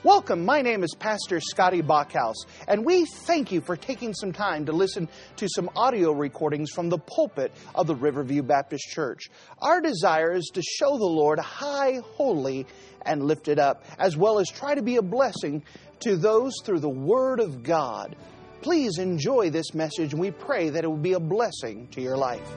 Welcome, my name is Pastor Scotty Bachhaus, and we thank you for taking some time to listen to some audio recordings from the pulpit of the Riverview Baptist Church. Our desire is to show the Lord high, holy, and lifted up, as well as try to be a blessing to those through the Word of God. Please enjoy this message, and we pray that it will be a blessing to your life.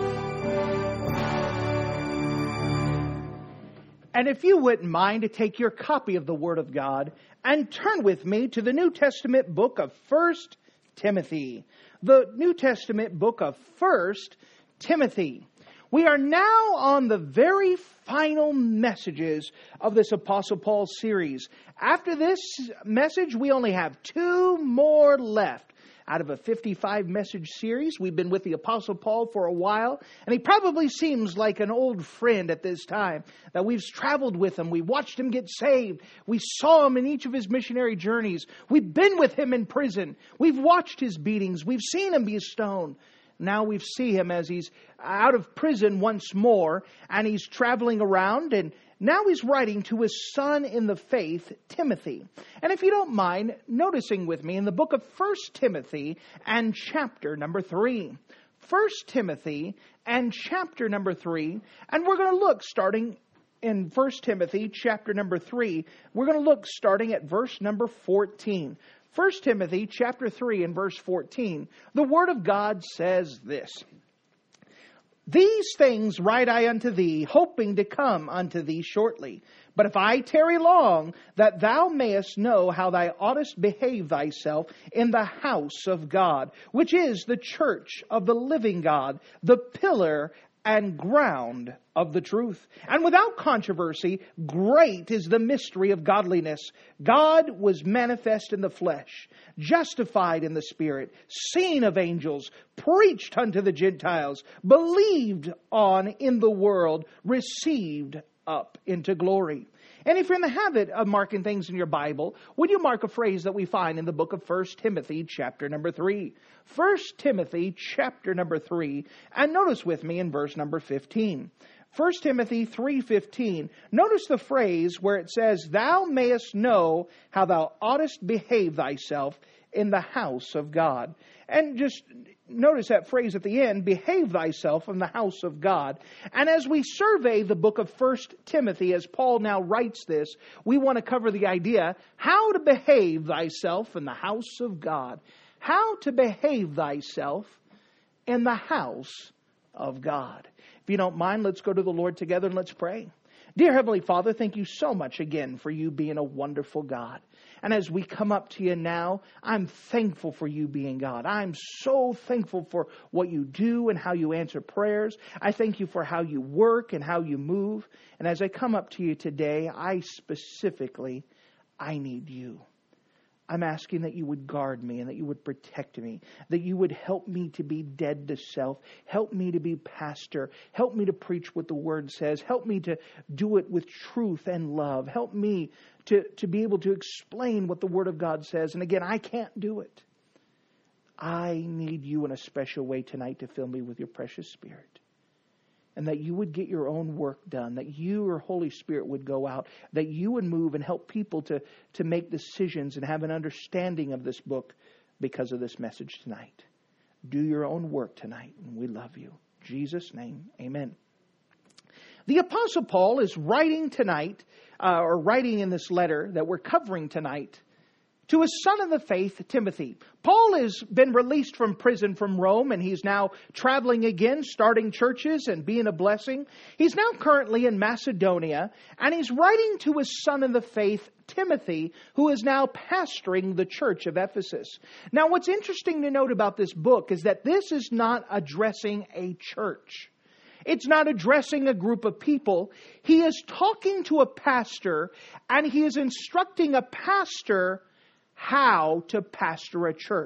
And if you wouldn't mind to take your copy of the Word of God and turn with me to the New Testament book of 1 Timothy. The New Testament book of 1 Timothy. We are now on the very final messages of this Apostle Paul series. After this message, we only have 2 more left. Out of a 55 message series, we've been with the Apostle Paul for a while, and he probably seems like an old friend at this time, that we've traveled with him. We watched him get saved. We saw him in each of his missionary journeys. We've been with him in prison. We've watched his beatings. We've seen him be stoned. Now we see him as he's out of prison once more, and he's traveling around, and now he's writing to his son in the faith, Timothy. And if you don't mind noticing with me in the book of 1 Timothy and chapter number 3. 1 Timothy and chapter number 3. And we're going to look starting in 1 Timothy chapter number 3. We're going to look starting at verse number 14. 1 Timothy chapter 3 and verse 14. The Word of God says this. These things write I unto thee, hoping to come unto thee shortly. But if I tarry long, that thou mayest know how thou oughtest behave thyself in the house of God, which is the church of the living God, the pillar and ground of the truth. And without controversy, great is the mystery of godliness. God was manifest in the flesh, justified in the Spirit, seen of angels, preached unto the Gentiles, believed on in the world, received up into glory. And if you're in the habit of marking things in your Bible, would you mark a phrase that we find in the book of 1 Timothy chapter number 3? 1 Timothy chapter number 3, and notice with me in verse number 15. 1 Timothy 3:15. Notice the phrase where it says, thou mayest know how thou oughtest behave thyself in the house of God. And just notice that phrase at the end, behave thyself in the house of God. And as we survey the book of 1 Timothy, as Paul now writes this, we want to cover the idea, how to behave thyself in the house of God. How to behave thyself in the house of God. If you don't mind, let's go to the Lord together and let's pray. Dear Heavenly Father, thank you so much again for you being a wonderful God. And as we come up to you now, I'm thankful for you being God. I'm so thankful for what you do and how you answer prayers. I thank you for how you work and how you move. And as I come up to you today, I need you. I'm asking that you would guard me and that you would protect me, that you would help me to be dead to self, help me to be pastor, help me to preach what the Word says, help me to do it with truth and love, help me to be able to explain what the Word of God says. And again, I can't do it. I need you in a special way tonight to fill me with your precious Spirit. And that you would get your own work done, that your Holy Spirit would go out, that you would move and help people to make decisions and have an understanding of this book because of this message tonight. Do your own work tonight, and we love you. In Jesus' name, amen. The Apostle Paul is writing tonight, or writing in this letter that we're covering tonight, to his son in the faith, Timothy. Paul has been released from prison from Rome, and he's now traveling again, starting churches and being a blessing. He's now currently in Macedonia, and he's writing to his son in the faith, Timothy, who is now pastoring the church of Ephesus. Now, what's interesting to note about this book is that this is not addressing a church. It's not addressing a group of people. He is talking to a pastor, and he is instructing a pastor how to pastor a church,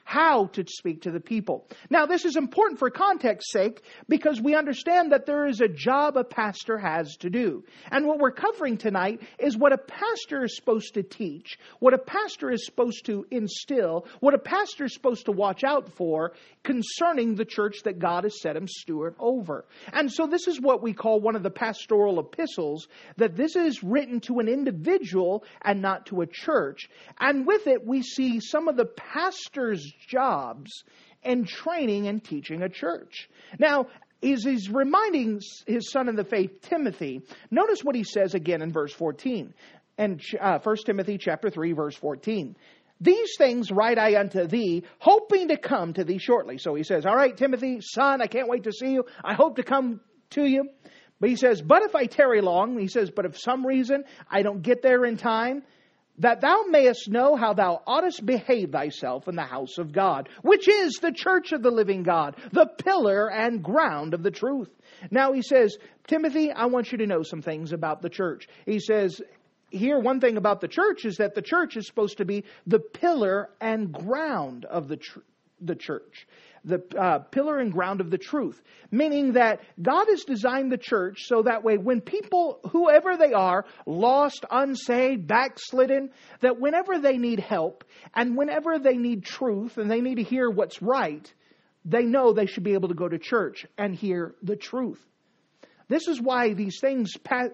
how to speak to the people. Now, this is important for context's sake because we understand that there is a job a pastor has to do. And what we're covering tonight is what a pastor is supposed to teach, what a pastor is supposed to instill, what a pastor is supposed to watch out for concerning the church that God has set him steward over. And so this is what we call one of the pastoral epistles, that this is written to an individual and not to a church. And with it, we see some of the pastor's jobs in training and teaching a church. Now, he's reminding his son in the faith, Timothy. Notice what he says again in verse 14. And 1 Timothy chapter 3, verse 14. These things write I unto thee, hoping to come to thee shortly. So he says, all right, Timothy, son, I can't wait to see you. I hope to come to you. But he says, but if I tarry long, he says, but if some reason I don't get there in time, that thou mayest know how thou oughtest behave thyself in the house of God, which is the church of the living God, the pillar and ground of the truth. Now he says, Timothy, I want you to know some things about the church. He says, here, one thing about the church is that the church is supposed to be the pillar and ground of the church. The pillar and ground of the truth. Meaning that God has designed the church so that way when people, whoever they are, lost, unsaved, backslidden, that whenever they need help and whenever they need truth and they need to hear what's right, they know they should be able to go to church and hear the truth. This is why these things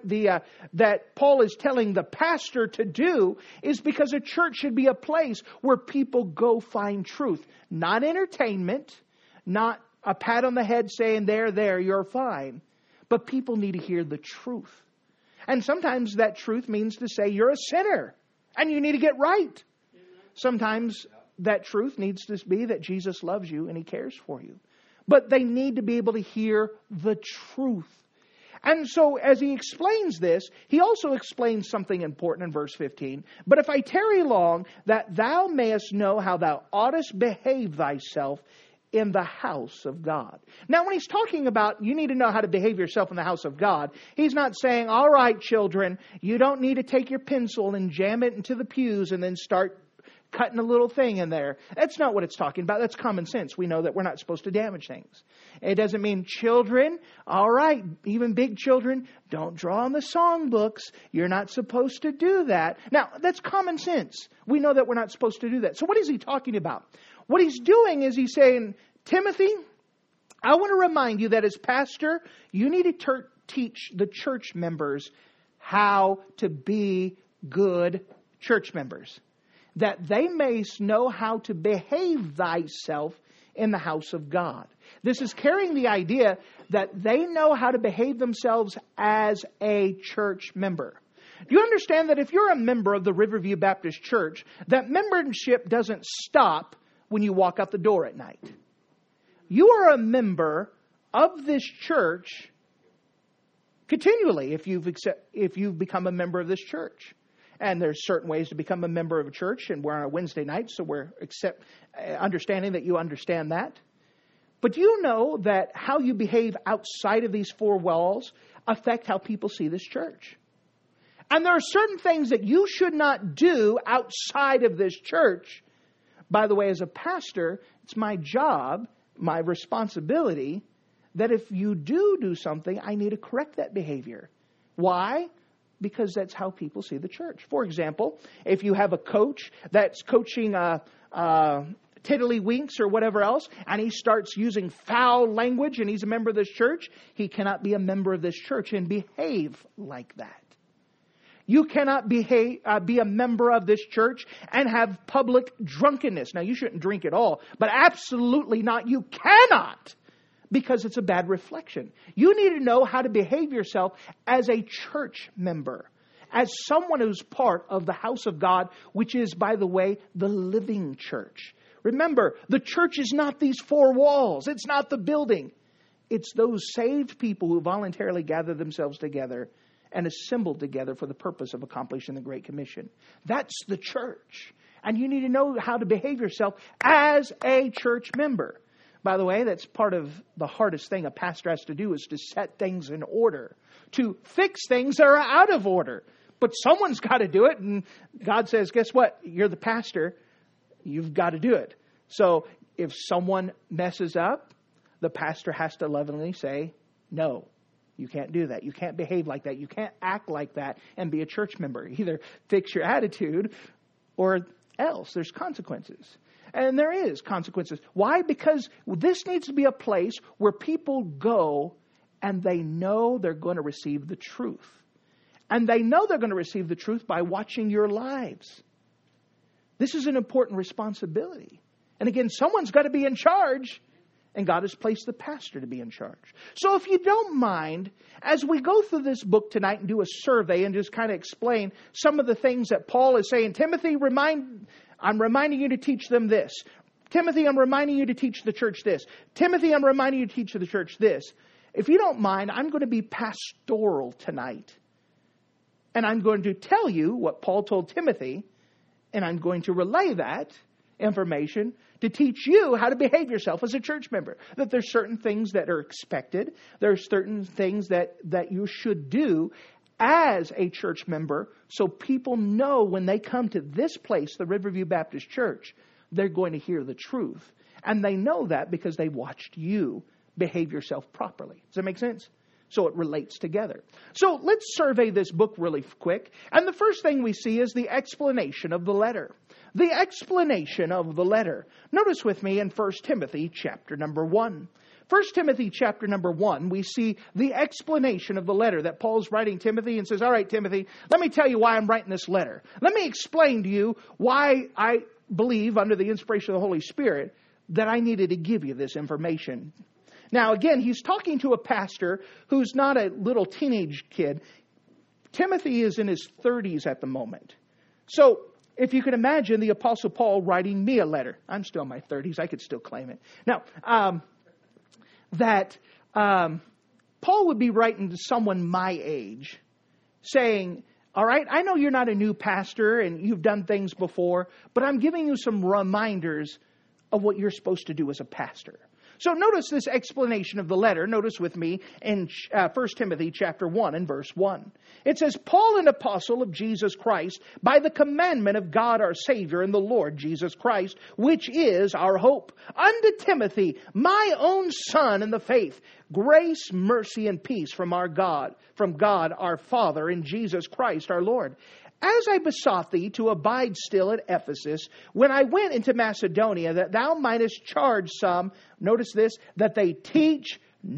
that Paul is telling the pastor to do is because a church should be a place where people go find truth. Not entertainment, not a pat on the head saying, there, you're fine. But people need to hear the truth. And sometimes that truth means to say you're a sinner and you need to get right. Sometimes that truth needs to be that Jesus loves you and He cares for you. But they need to be able to hear the truth. And so as he explains this, he also explains something important in verse 15. But if I tarry long, that thou mayest know how thou oughtest behave thyself in the house of God. Now, when he's talking about you need to know how to behave yourself in the house of God, he's not saying, all right, children, you don't need to take your pencil and jam it into the pews and then start cutting a little thing in there. That's not what it's talking about. That's common sense. We know that we're not supposed to damage things. It doesn't mean children, all right, even big children, don't draw on the songbooks. You're not supposed to do that. Now, that's common sense. We know that we're not supposed to do that. So what is he talking about? What he's doing is he's saying, Timothy, I want to remind you that as pastor, you need to teach the church members how to be good church members, that they may know how to behave thyself in the house of God. This is carrying the idea that they know how to behave themselves as a church member. Do you understand that if you're a member of the Riverview Baptist Church, that membership doesn't stop when you walk out the door at night? You are a member of this church continually if you've become a member of this church. And there's certain ways to become a member of a church, and we're on a Wednesday night, so we're understanding that you understand that. But do you know that how you behave outside of these four walls affect how people see this church? And there are certain things that you should not do outside of this church. By the way, as a pastor, it's my job, my responsibility, that if you do something, I need to correct that behavior. Why? Because that's how people see the church. For example, if you have a coach that's coaching tiddlywinks or whatever else, and he starts using foul language and he's a member of this church, he cannot be a member of this church and behave like that. You cannot be a member of this church and have public drunkenness. Now, you shouldn't drink at all, but absolutely not. You cannot. Because it's a bad reflection. You need to know how to behave yourself as a church member. As someone who's part of the house of God, which is, by the way, the living church. Remember, the church is not these four walls. It's not the building. It's those saved people who voluntarily gather themselves together and assembled together for the purpose of accomplishing the Great Commission. That's the church. And you need to know how to behave yourself as a church member. By the way, that's part of the hardest thing a pastor has to do is to set things in order, to fix things that are out of order. But someone's got to do it, and God says, guess what? You're the pastor. You've got to do it. So if someone messes up, the pastor has to lovingly say, no, you can't do that. You can't behave like that. You can't act like that and be a church member. Either fix your attitude or else there's consequences. And there is consequences. Why? Because this needs to be a place where people go and they know they're going to receive the truth. And they know they're going to receive the truth by watching your lives. This is an important responsibility. And again, someone's got to be in charge. And God has placed the pastor to be in charge. So if you don't mind, as we go through this book tonight and do a survey and just kind of explain some of the things that Paul is saying, Timothy, I'm reminding you to teach them this. Timothy, I'm reminding you to teach the church this. Timothy, I'm reminding you to teach the church this. If you don't mind, I'm going to be pastoral tonight. And I'm going to tell you what Paul told Timothy, and I'm going to relay that information to teach you how to behave yourself as a church member. That there's certain things that are expected. There's certain things that you should do as a church member, so people know when they come to this place, the Riverview Baptist Church, they're going to hear the truth. And they know that because they watched you behave yourself properly. Does that make sense? So it relates together. So let's survey this book really quick. And the first thing we see is the explanation of the letter. The explanation of the letter. Notice with me in 1 Timothy chapter number 1. 1 Timothy chapter number 1, we see the explanation of the letter that Paul's writing Timothy and says, all right, Timothy, let me tell you why I'm writing this letter. Let me explain to you why I believe under the inspiration of the Holy Spirit that I needed to give you this information. Now, again, he's talking to a pastor who's not a little teenage kid. Timothy is in his 30s at the moment. So if you can imagine the Apostle Paul writing me a letter. I'm still in my 30s. I could still claim it. Now, Paul would be writing to someone my age saying, all right, I know you're not a new pastor and you've done things before, but I'm giving you some reminders of what you're supposed to do as a pastor. So notice this explanation of the letter. Notice with me in 1 Timothy chapter 1 and verse 1. It says, Paul, an apostle of Jesus Christ, by the commandment of God our Savior and the Lord Jesus Christ, which is our hope, unto Timothy, my own son in the faith, grace, mercy, and peace from God our Father and Jesus Christ our Lord. As I besought thee to abide still at Ephesus, when I went into Macedonia, that thou mightest charge some, notice this, that they teach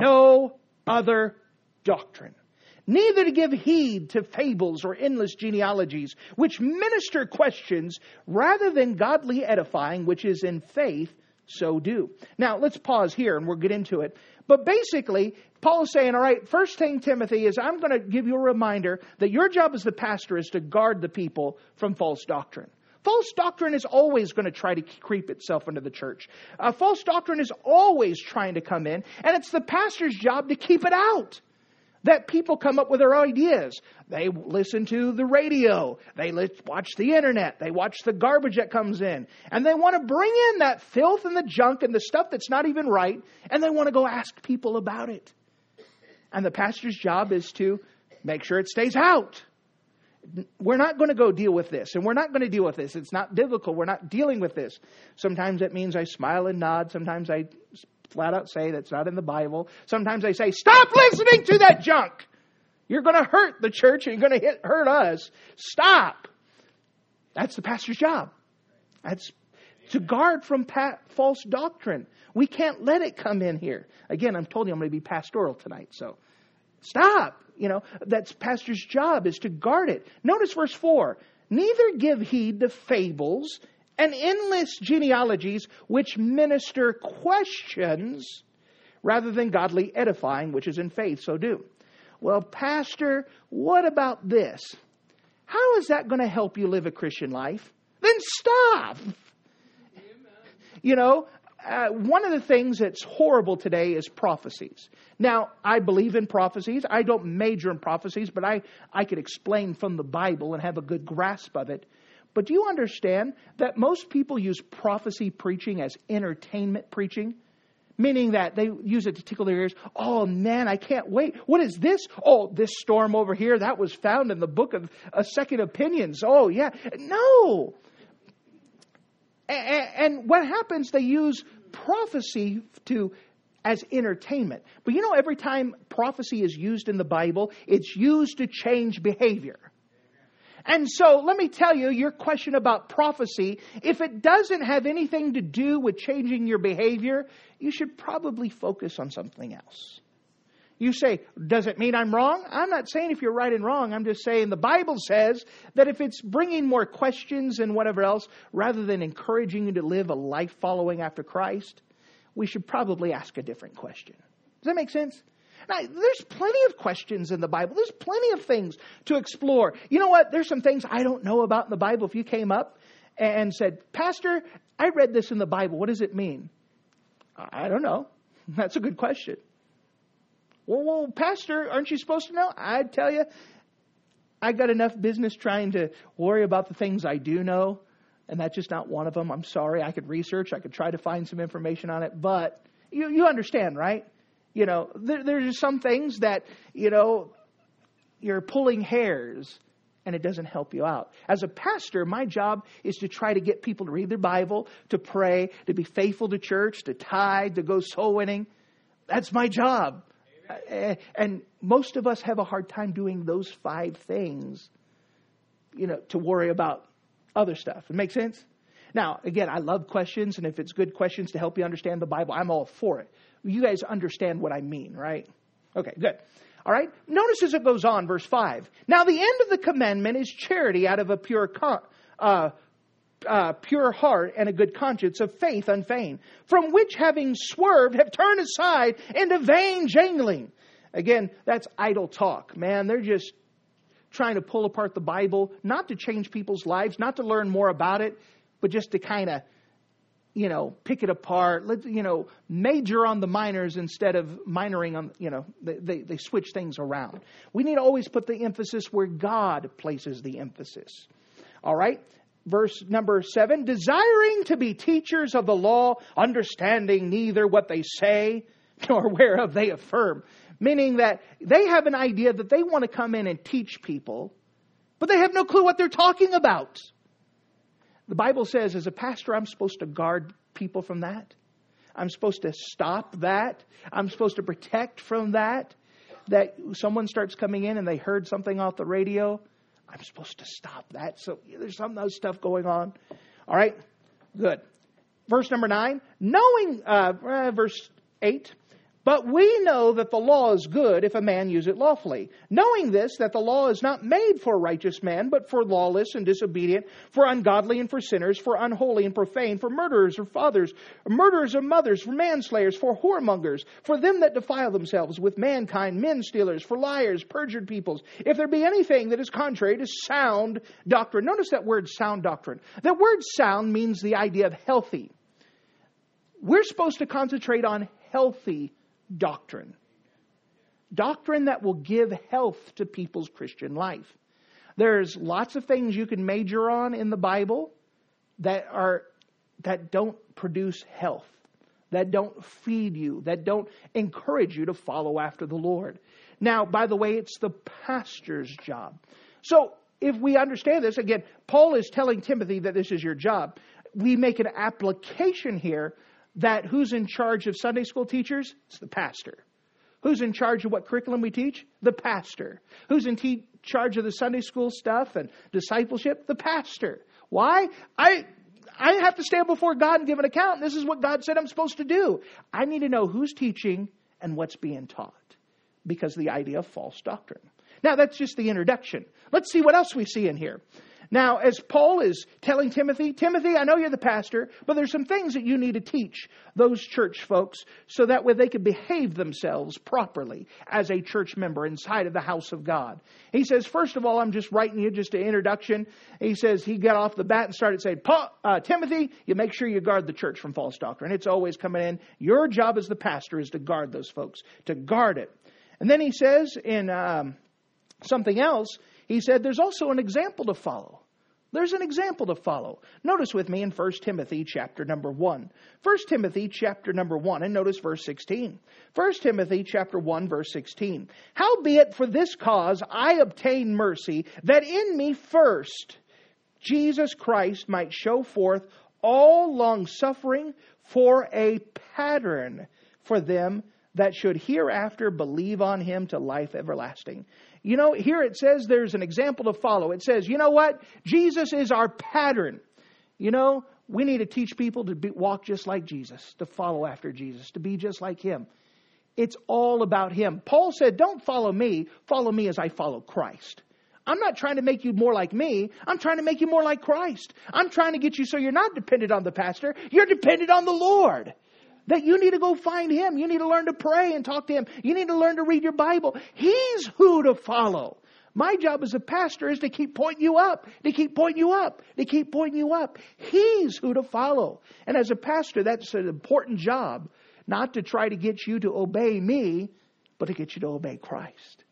no other doctrine, neither to give heed to fables or endless genealogies, which minister questions rather than godly edifying, which is in faith, so do. Now, let's pause here and we'll get into it. But basically, Paul is saying, all right, first thing, Timothy, is I'm going to give you a reminder that your job as the pastor is to guard the people from false doctrine. False doctrine is always going to try to creep itself into the church. False doctrine is always trying to come in, and it's the pastor's job to keep it out. That people come up with their ideas. They listen to the radio. They watch the internet. They watch the garbage that comes in. And they want to bring in that filth and the junk and the stuff that's not even right. And they want to go ask people about it. And the pastor's job is to make sure it stays out. We're not going to go deal with this. And we're not going to deal with this. It's not biblical. We're not dealing with this. Sometimes it means I smile and nod. Sometimes I flat out say that's not in the Bible. Sometimes I say, stop listening to that junk. You're going to hurt the church and you're going to hurt us. Stop. That's the pastor's job. That's to guard from false doctrine. We can't let it come in here. Again, I'm told you I'm going to be pastoral tonight. So stop. That's pastor's job, is to guard it. Notice verse 4. Neither give heed to fables and endless genealogies which minister questions rather than godly edifying, which is in faith, so do. Well, pastor, what about this? How is that going to help you live a Christian life? Then stop. One of the things that's horrible today is prophecies. Now, I believe in prophecies. I don't major in prophecies, but I could explain from the Bible and have a good grasp of it. But do you understand that most people use prophecy preaching as entertainment preaching? Meaning that they use it to tickle their ears. Oh, man, I can't wait. What is this? Oh, this storm over here, that was found in the book of Second Opinions. Oh, yeah. No. And what happens, they use prophecy as entertainment. But you know, every time prophecy is used in the Bible, it's used to change behavior. And so, let me tell you, your question about prophecy, if it doesn't have anything to do with changing your behavior, you should probably focus on something else. You say, does it mean I'm wrong? I'm not saying if you're right and wrong. I'm just saying the Bible says that if it's bringing more questions and whatever else, rather than encouraging you to live a life following after Christ, we should probably ask a different question. Does that make sense? Now, there's plenty of questions in the Bible. There's plenty of things to explore. You know what? There's some things I don't know about in the Bible. If you came up and said, Pastor, I read this in the Bible. What does it mean? I don't know. That's a good question. Well, Pastor, aren't you supposed to know? I'd tell you, I got enough business trying to worry about the things I do know, and that's just not one of them. I'm sorry. I could research. I could try to find some information on it, but you understand, right? You know, there's some things that, you know, you're pulling hairs and it doesn't help you out. As a pastor, my job is to try to get people to read their Bible, to pray, to be faithful to church, to tithe, to go soul winning. That's my job. And most of us have a hard time doing those 5 things, you know, to worry about other stuff. It makes sense? Now, again, I love questions, and if it's good questions to help you understand the Bible, I'm all for it. You guys understand what I mean, right? Okay, good. All right. Notice as it goes on, verse 5. Now, the end of the commandment is charity out of a pure heart and a good conscience, of faith unfeigned, from which having swerved have turned aside into vain jangling. Again, that's idle talk. Man, they're just trying to pull apart the Bible, not to change people's lives, not to learn more about it, but just to kind of, you know, pick it apart. Let's, you know, major on the minors instead of minoring on, you know, they switch things around. We need to always put the emphasis where God places the emphasis. All right. Verse number 7, desiring to be teachers of the law, understanding neither what they say nor whereof they affirm. Meaning that they have an idea that they want to come in and teach people, but they have no clue what they're talking about. The Bible says, as a pastor, I'm supposed to guard people from that. I'm supposed to stop that. I'm supposed to protect from that. That someone starts coming in and they heard something off the radio, I'm supposed to stop that. So there's some of those stuff going on. All right, good. Verse number 9, verse 8. But we know that the law is good if a man use it lawfully. Knowing this, that the law is not made for a righteous man, but for lawless and disobedient, for ungodly and for sinners, for unholy and profane, for murderers or fathers, murderers of mothers, for manslayers, for whoremongers, for them that defile themselves with mankind, men stealers, for liars, perjured peoples. If there be anything that is contrary to sound doctrine. Notice that word sound doctrine. That word sound means the idea of healthy. We're supposed to concentrate on healthy doctrine. Doctrine that will give health to people's Christian life. There's lots of things you can major on in the Bible that don't produce health, that don't feed you, that don't encourage you to follow after the Lord. Now, by the way, it's the pastor's job. So, if we understand this, again, Paul is telling Timothy that this is your job. We make an application here that who's in charge of Sunday school teachers? It's the pastor. Who's in charge of what curriculum we teach? The pastor. Who's in charge of the Sunday school stuff and discipleship? The pastor. Why? I have to stand before God and give an account. This is what God said I'm supposed to do. I need to know who's teaching and what's being taught, because the idea of false doctrine. Now, that's just the introduction. Let's see what else we see in here. Now, as Paul is telling Timothy, I know you're the pastor, but there's some things that you need to teach those church folks so that way they can behave themselves properly as a church member inside of the house of God. He says, first of all, I'm just writing you just an introduction. He says he got off the bat and started saying, Timothy, you make sure you guard the church from false doctrine. It's always coming in. Your job as the pastor is to guard those folks, to guard it. And then he says in something else, he said there's also an example to follow. There's an example to follow. Notice with me in 1 Timothy chapter number 1. 1 Timothy chapter number 1, and notice verse 16. 1 Timothy chapter 1, verse 16. Howbeit for this cause I obtain mercy, that in me first Jesus Christ might show forth all long-suffering, for a pattern for them that should hereafter believe on him to life everlasting. You know, here it says there's an example to follow. It says, you know what? Jesus is our pattern. You know, we need to teach people to walk just like Jesus, to follow after Jesus, to be just like him. It's all about him. Paul said, don't follow me as I follow Christ. I'm not trying to make you more like me. I'm trying to make you more like Christ. I'm trying to get you so you're not dependent on the pastor. You're dependent on the Lord. That you need to go find him. You need to learn to pray and talk to him. You need to learn to read your Bible. He's who to follow. My job as a pastor is to keep pointing you up, to keep pointing you up, to keep pointing you up. He's who to follow. And as a pastor, that's an important job, not to try to get you to obey me, but to get you to obey Christ.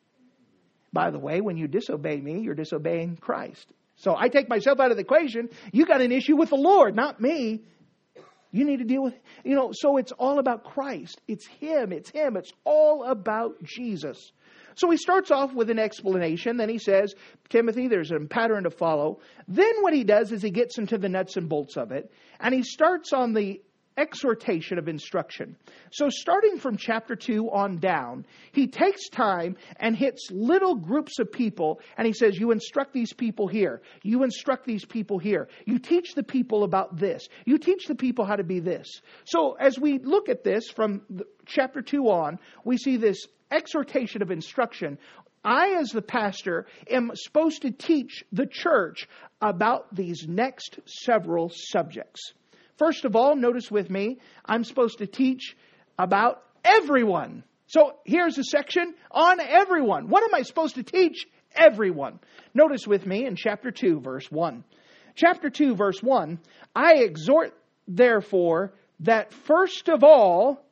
By the way, when you disobey me, you're disobeying Christ. So I take myself out of the equation. You got an issue with the Lord, not me. You need to deal with, so it's all about Christ. It's him. It's him. It's all about Jesus. So he starts off with an explanation. Then he says, Timothy, there's a pattern to follow. Then what he does is he gets into the nuts and bolts of it. And he starts on the exhortation of instruction. So starting from chapter 2 on down, he takes time and hits little groups of people, and he says, you instruct these people here. You instruct these people here. You teach the people about this. You teach the people how to be this. So as we look at this from chapter 2 on, we see this exhortation of instruction. I, as the pastor, am supposed to teach the church about these next several subjects. First of all, notice with me, I'm supposed to teach about everyone. So here's a section on everyone. What am I supposed to teach? Everyone. Notice with me in chapter 2, verse 1. Chapter 2, verse 1, I exhort, therefore, that first of all,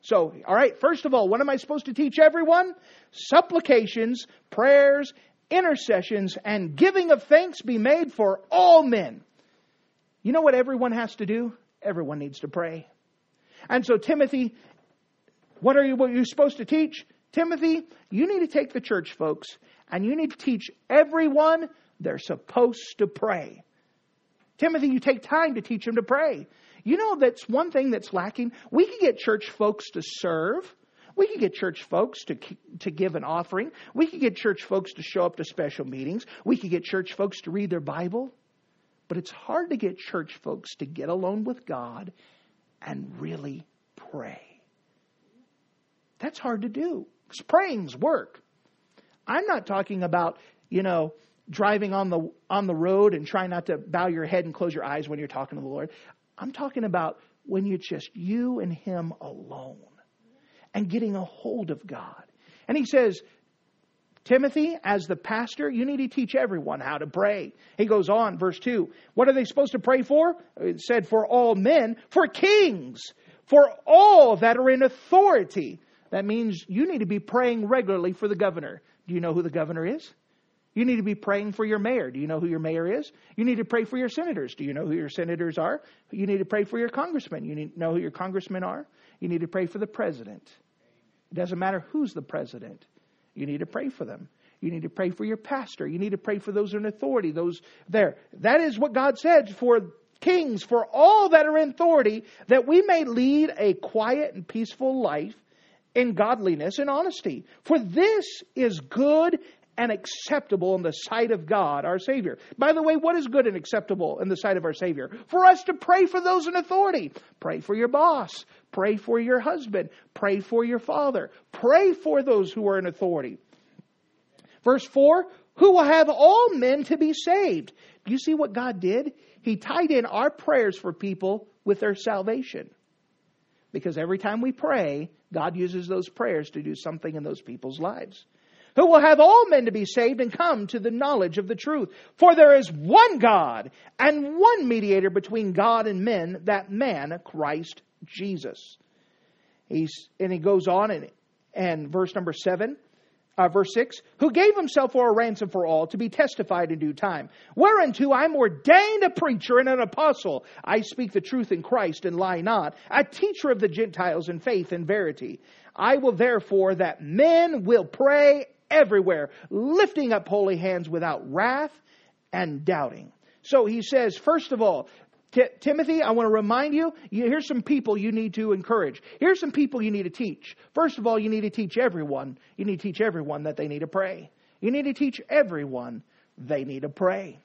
what am I supposed to teach everyone? Supplications, prayers, intercessions, and giving of thanks be made for all men. You know what everyone has to do? Everyone needs to pray. And so Timothy, what are you supposed to teach? Timothy, you need to take the church folks and you need to teach everyone they're supposed to pray. Timothy, you take time to teach them to pray. You know, that's one thing that's lacking. We can get church folks to serve. We can get church folks to give an offering. We can get church folks to show up to special meetings. We can get church folks to read their Bible. But it's hard to get church folks to get alone with God and really pray. That's hard to do. Because praying's work. I'm not talking about, driving on the road and trying not to bow your head and close your eyes when you're talking to the Lord. I'm talking about when it's just you and him alone and getting a hold of God. And he says, Timothy, as the pastor, you need to teach everyone how to pray. He goes on, verse 2. What are they supposed to pray for? It said, for all men, for kings, for all that are in authority. That means you need to be praying regularly for the governor. Do you know who the governor is? You need to be praying for your mayor. Do you know who your mayor is? You need to pray for your senators. Do you know who your senators are? You need to pray for your congressmen. You need to know who your congressmen are. You need to pray for the president. It doesn't matter who's the president. You need to pray for them. You need to pray for your pastor. You need to pray for those in authority, those there. That is what God said for kings, for all that are in authority, that we may lead a quiet and peaceful life in godliness and honesty. For this is good and acceptable in the sight of God, our Savior. By the way, what is good and acceptable in the sight of our Savior? For us to pray for those in authority. Pray for your boss. Pray for your husband. Pray for your father. Pray for those who are in authority. Verse 4, who will have all men to be saved. Do you see what God did? He tied in our prayers for people with their salvation. Because every time we pray, God uses those prayers to do something in those people's lives. Who will have all men to be saved and come to the knowledge of the truth. For there is one God and one mediator between God and men, that man, Christ Jesus. He goes on and verse number 7. Verse 6, who gave himself for a ransom for all to be testified in due time. Whereunto I am ordained a preacher and an apostle. I speak the truth in Christ and lie not. A teacher of the Gentiles in faith and verity. I will therefore that men will pray everywhere, lifting up holy hands without wrath and doubting. So he says, first of all, Timothy, I want to remind you, here's some people you need to encourage. Here's some people you need to teach. First of all, you need to teach everyone. You need to teach everyone that they need to pray. You need to teach everyone they need to pray.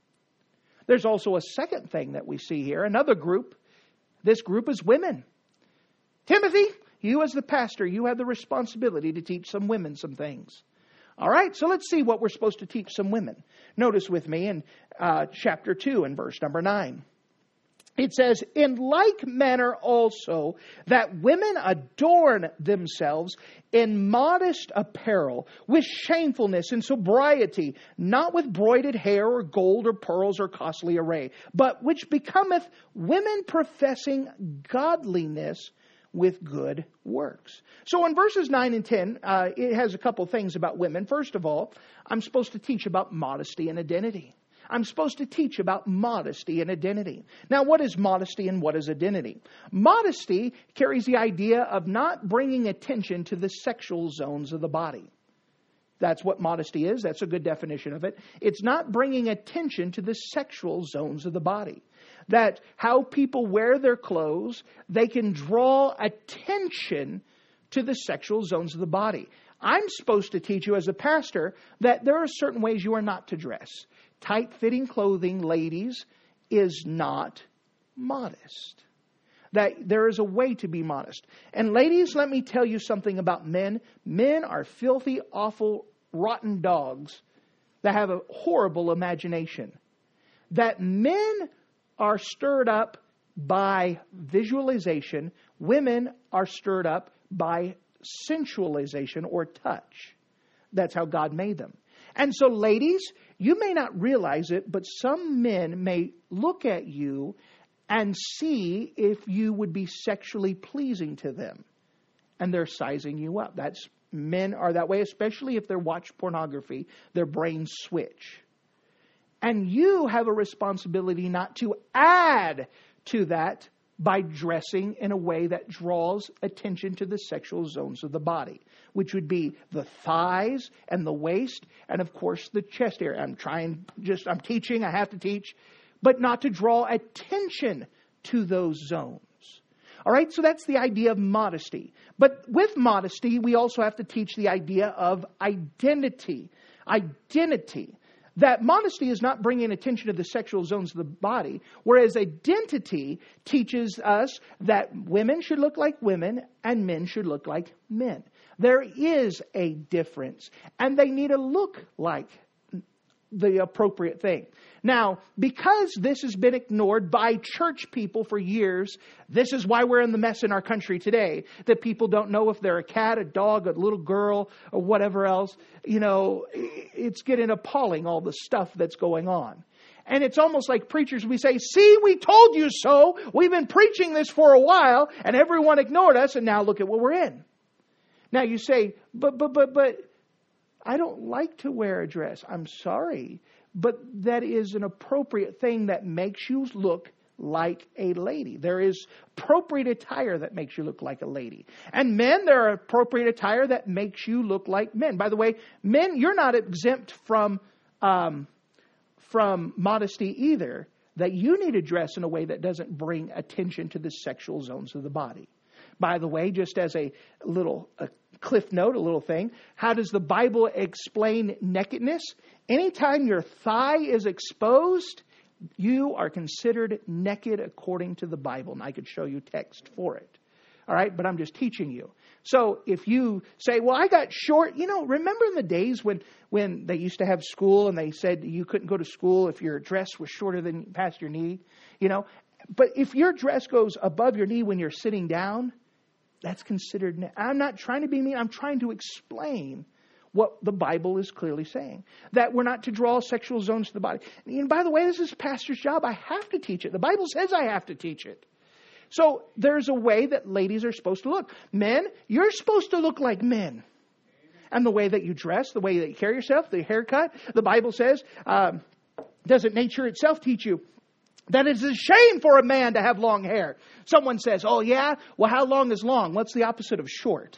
There's also a second thing that we see here. Another group. This group is women. Timothy, you as the pastor, you have the responsibility to teach some women some things. All right, so let's see what we're supposed to teach some women. Notice with me in chapter 2 and verse number 9. It says, in like manner also, that women adorn themselves in modest apparel, with shamefulness and sobriety, not with broided hair or gold or pearls or costly array, but which becometh women professing godliness with good works. So in verses 9 and 10, it has a couple things about women. First of all, I'm supposed to teach about modesty and identity. I'm supposed to teach about modesty and identity. Now, what is modesty and what is identity? Modesty carries the idea of not bringing attention to the sexual zones of the body. That's what modesty is. That's a good definition of it. It's not bringing attention to the sexual zones of the body. That how people wear their clothes, they can draw attention to the sexual zones of the body. I'm supposed to teach you as a pastor that there are certain ways you are not to dress. Tight-fitting clothing, ladies, is not modest. That there is a way to be modest. And ladies, let me tell you something about men. Men are filthy, awful, rotten dogs that have a horrible imagination. That men are stirred up by visualization. Women are stirred up by sensualization or touch. That's how God made them. And so, ladies, you may not realize it, but some men may look at you and see if you would be sexually pleasing to them. And they're sizing you up. Men are that way, especially if they watch pornography. Their brains switch. And you have a responsibility not to add to that by dressing in a way that draws attention to the sexual zones of the body, which would be the thighs and the waist and, of course, the chest area. I'm teaching, I have to teach, but not to draw attention to those zones. All right, so that's the idea of modesty. But with modesty, we also have to teach the idea of identity. Identity. That modesty is not bringing attention to the sexual zones of the body, whereas identity teaches us that women should look like women and men should look like men. There is a difference, and they need to look like the appropriate thing. Now, because this has been ignored by church people for years, this is why we're in the mess in our country today. That people don't know if they're a cat, a dog, a little girl, or whatever else. You know, it's getting appalling, all the stuff that's going on. And it's almost like preachers, we say, see, we told you so. We've been preaching this for a while, and everyone ignored us, and now look at what we're in. Now you say, but I don't like to wear a dress. I'm sorry. But that is an appropriate thing that makes you look like a lady. There is appropriate attire that makes you look like a lady. And men, there are appropriate attire that makes you look like men. By the way, men, you're not exempt from modesty either. That you need to dress in a way that doesn't bring attention to the sexual zones of the body. By the way, just as a cliff note, a little thing, how does the Bible explain nakedness? Anytime your thigh is exposed, you are considered naked according to the Bible. And I could show you text for it. All right, but I'm just teaching you. So if you say, well, I got short, remember in the days when they used to have school and they said you couldn't go to school if your dress was shorter than past your knee, But if your dress goes above your knee when you're sitting down, that's considered. I'm not trying to be mean. I'm trying to explain what the Bible is clearly saying. That we're not to draw sexual zones to the body. And by the way, this is pastor's job. I have to teach it. The Bible says I have to teach it. So there's a way that ladies are supposed to look. Men, you're supposed to look like men. And the way that you dress, the way that you carry yourself, the haircut, the Bible says, doesn't nature itself teach you that it's a shame for a man to have long hair? Someone says, oh yeah? Well, how long is long? What's the opposite of short?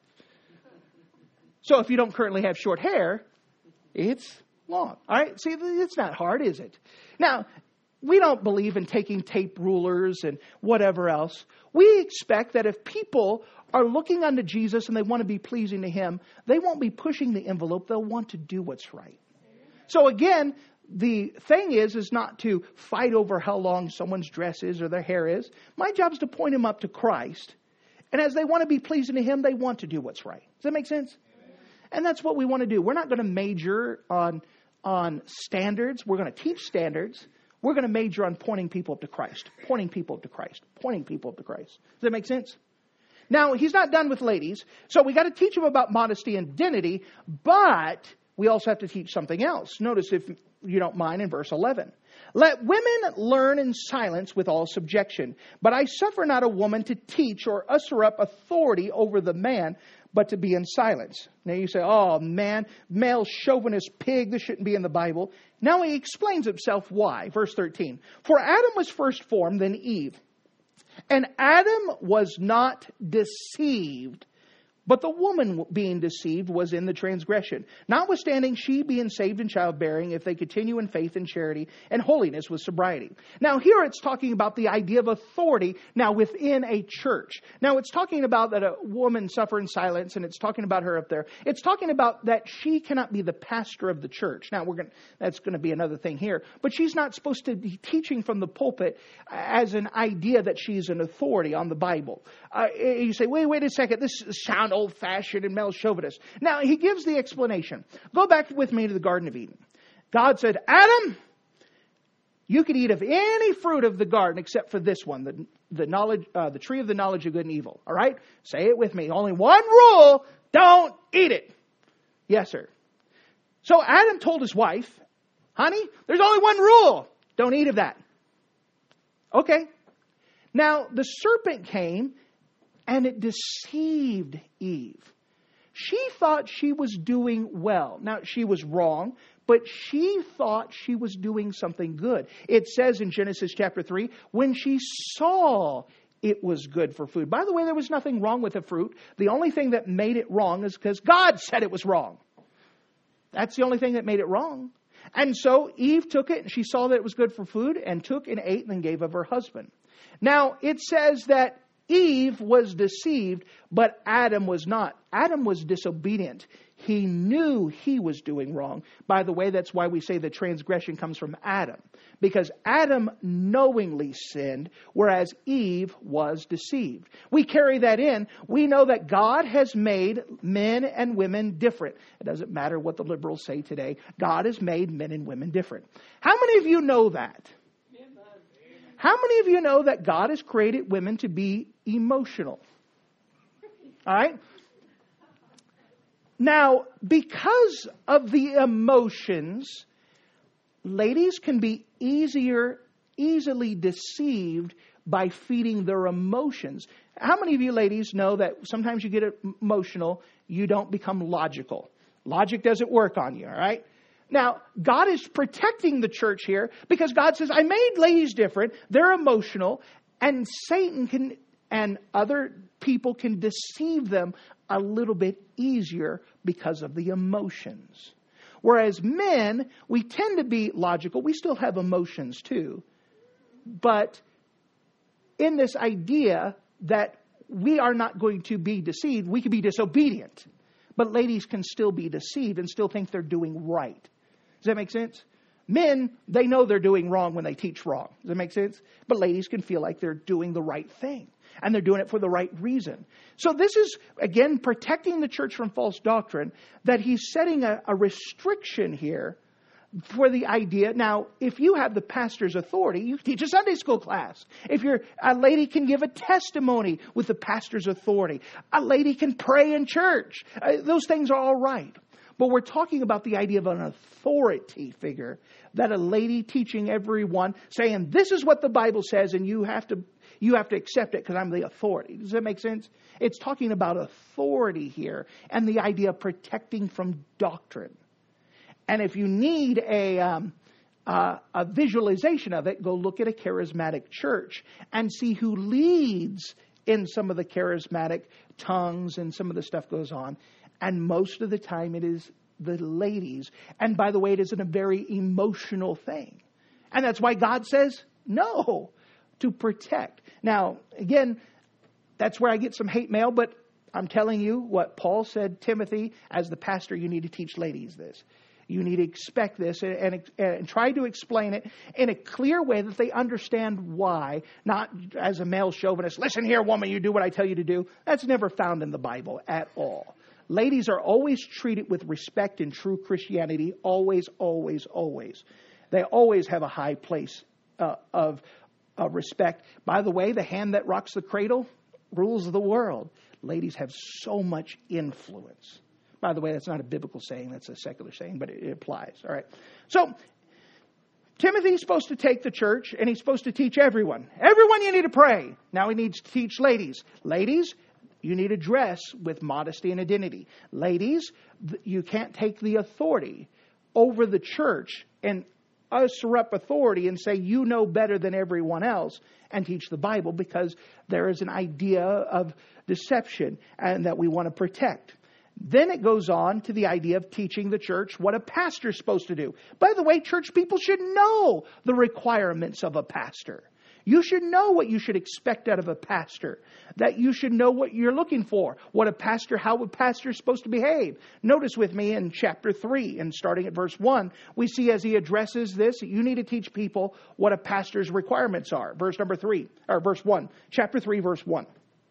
So if you don't currently have short hair, it's long. All right? See, it's not hard, is it? Now, we don't believe in taking tape rulers and whatever else. We expect that if people are looking unto Jesus and they want to be pleasing to Him, they won't be pushing the envelope. They'll want to do what's right. So again, the thing is not to fight over how long someone's dress is or their hair is. My job is to point them up to Christ. And as they want to be pleasing to Him, they want to do what's right. Does that make sense? And that's what we want to do. We're not going to major on standards. We're going to teach standards. We're going to major on pointing people up to Christ. Pointing people up to Christ. Pointing people up to Christ. Does that make sense? Now, He's not done with ladies. So we got to teach them about modesty and dignity. But we also have to teach something else. Notice, if you don't mind, in verse 11. Let women learn in silence with all subjection. But I suffer not a woman to teach or usher up authority over the man, but to be in silence. Now you say, oh man, male chauvinist pig, this shouldn't be in the Bible. Now he explains himself why. Verse 13. For Adam was first formed, then Eve. And Adam was not deceived, but the woman being deceived was in the transgression. Notwithstanding, she being saved in childbearing, if they continue in faith and charity and holiness with sobriety. Now here it's talking about the idea of authority now within a church. Now it's talking about that a woman suffer in silence, and it's talking about her up there. It's talking about that she cannot be the pastor of the church. Now that's going to be another thing here. But she's not supposed to be teaching from the pulpit as an idea that she's an authority on the Bible. You say, wait a second, this sounds old-fashioned and male chauvinist. Now, he gives the explanation. Go back with me to the Garden of Eden. God said, Adam, you could eat of any fruit of the garden except for this one, the tree of the knowledge of good and evil. All right? Say it with me. Only one rule, don't eat it. Yes, sir. So Adam told his wife, honey, there's only one rule. Don't eat of that. Okay. Now, the serpent came and it deceived Eve. She thought she was doing well. Now, she was wrong, but she thought she was doing something good. It says in Genesis chapter 3, when she saw it was good for food. By the way, there was nothing wrong with the fruit. The only thing that made it wrong is because God said it was wrong. That's the only thing that made it wrong. And so Eve took it, and she saw that it was good for food, and took and ate and then gave of her husband. Now, it says that Eve was deceived, but Adam was not. Adam was disobedient. He knew he was doing wrong. By the way, that's why we say the transgression comes from Adam. Because Adam knowingly sinned, whereas Eve was deceived. We carry that in. We know that God has made men and women different. It doesn't matter what the liberals say today. God has made men and women different. How many of you know that? How many of you know that God has created women to be emotional? All right? Now, because of the emotions, ladies can be easily deceived by feeding their emotions. How many of you ladies know that sometimes you get emotional, you don't become logical? Logic doesn't work on you, all right? Now, God is protecting the church here because God says, I made ladies different. They're emotional, and Satan and other people can deceive them a little bit easier because of the emotions. Whereas men, we tend to be logical. We still have emotions too. But in this idea that we are not going to be deceived, we can be disobedient. But ladies can still be deceived and still think they're doing right. Does that make sense? Men, they know they're doing wrong when they teach wrong. Does that make sense? But ladies can feel like they're doing the right thing. And they're doing it for the right reason. So this is, again, protecting the church from false doctrine, that he's setting a restriction here for the idea. Now, if you have the pastor's authority, you teach a Sunday school class. If a lady can give a testimony with the pastor's authority. A lady can pray in church. Those things are all right. But we're talking about the idea of an authority figure, that a lady teaching everyone, saying, this is what the Bible says, and you have to accept it because I'm the authority. Does that make sense? It's talking about authority here and the idea of protecting from doctrine. And if you need a visualization of it, go look at a charismatic church and see who leads in some of the charismatic tongues and some of the stuff goes on. And most of the time it is the ladies. And by the way, it isn't a very emotional thing. And that's why God says no, to protect. Now, again, that's where I get some hate mail, but I'm telling you what Paul said, Timothy, as the pastor, you need to teach ladies this. You need to expect this and try to explain it in a clear way that they understand why, not as a male chauvinist. Listen here, woman, you do what I tell you to do. That's never found in the Bible at all. Ladies are always treated with respect in true Christianity. Always, always, always. They always have a high place of respect. By the way, the hand that rocks the cradle rules the world. Ladies have so much influence. By the way, that's not a biblical saying. That's a secular saying, but it applies. All right. So, Timothy's supposed to take the church, and he's supposed to teach everyone. Everyone, you need to pray. Now he needs to teach ladies. Ladies, you need to dress with modesty and dignity. Ladies, you can't take the authority over the church and usurp authority and say you know better than everyone else and teach the Bible, because there is an idea of deception and that we want to protect. Then it goes on to the idea of teaching the church what a pastor is supposed to do. By the way, church people should know the requirements of a pastor. You should know what you should expect out of a pastor. That you should know what you're looking for. How a pastor is supposed to behave. Notice with me in chapter 3 and starting at verse 1, we see as he addresses this, you need to teach people what a pastor's requirements are. Verse 1, chapter 3, verse 1.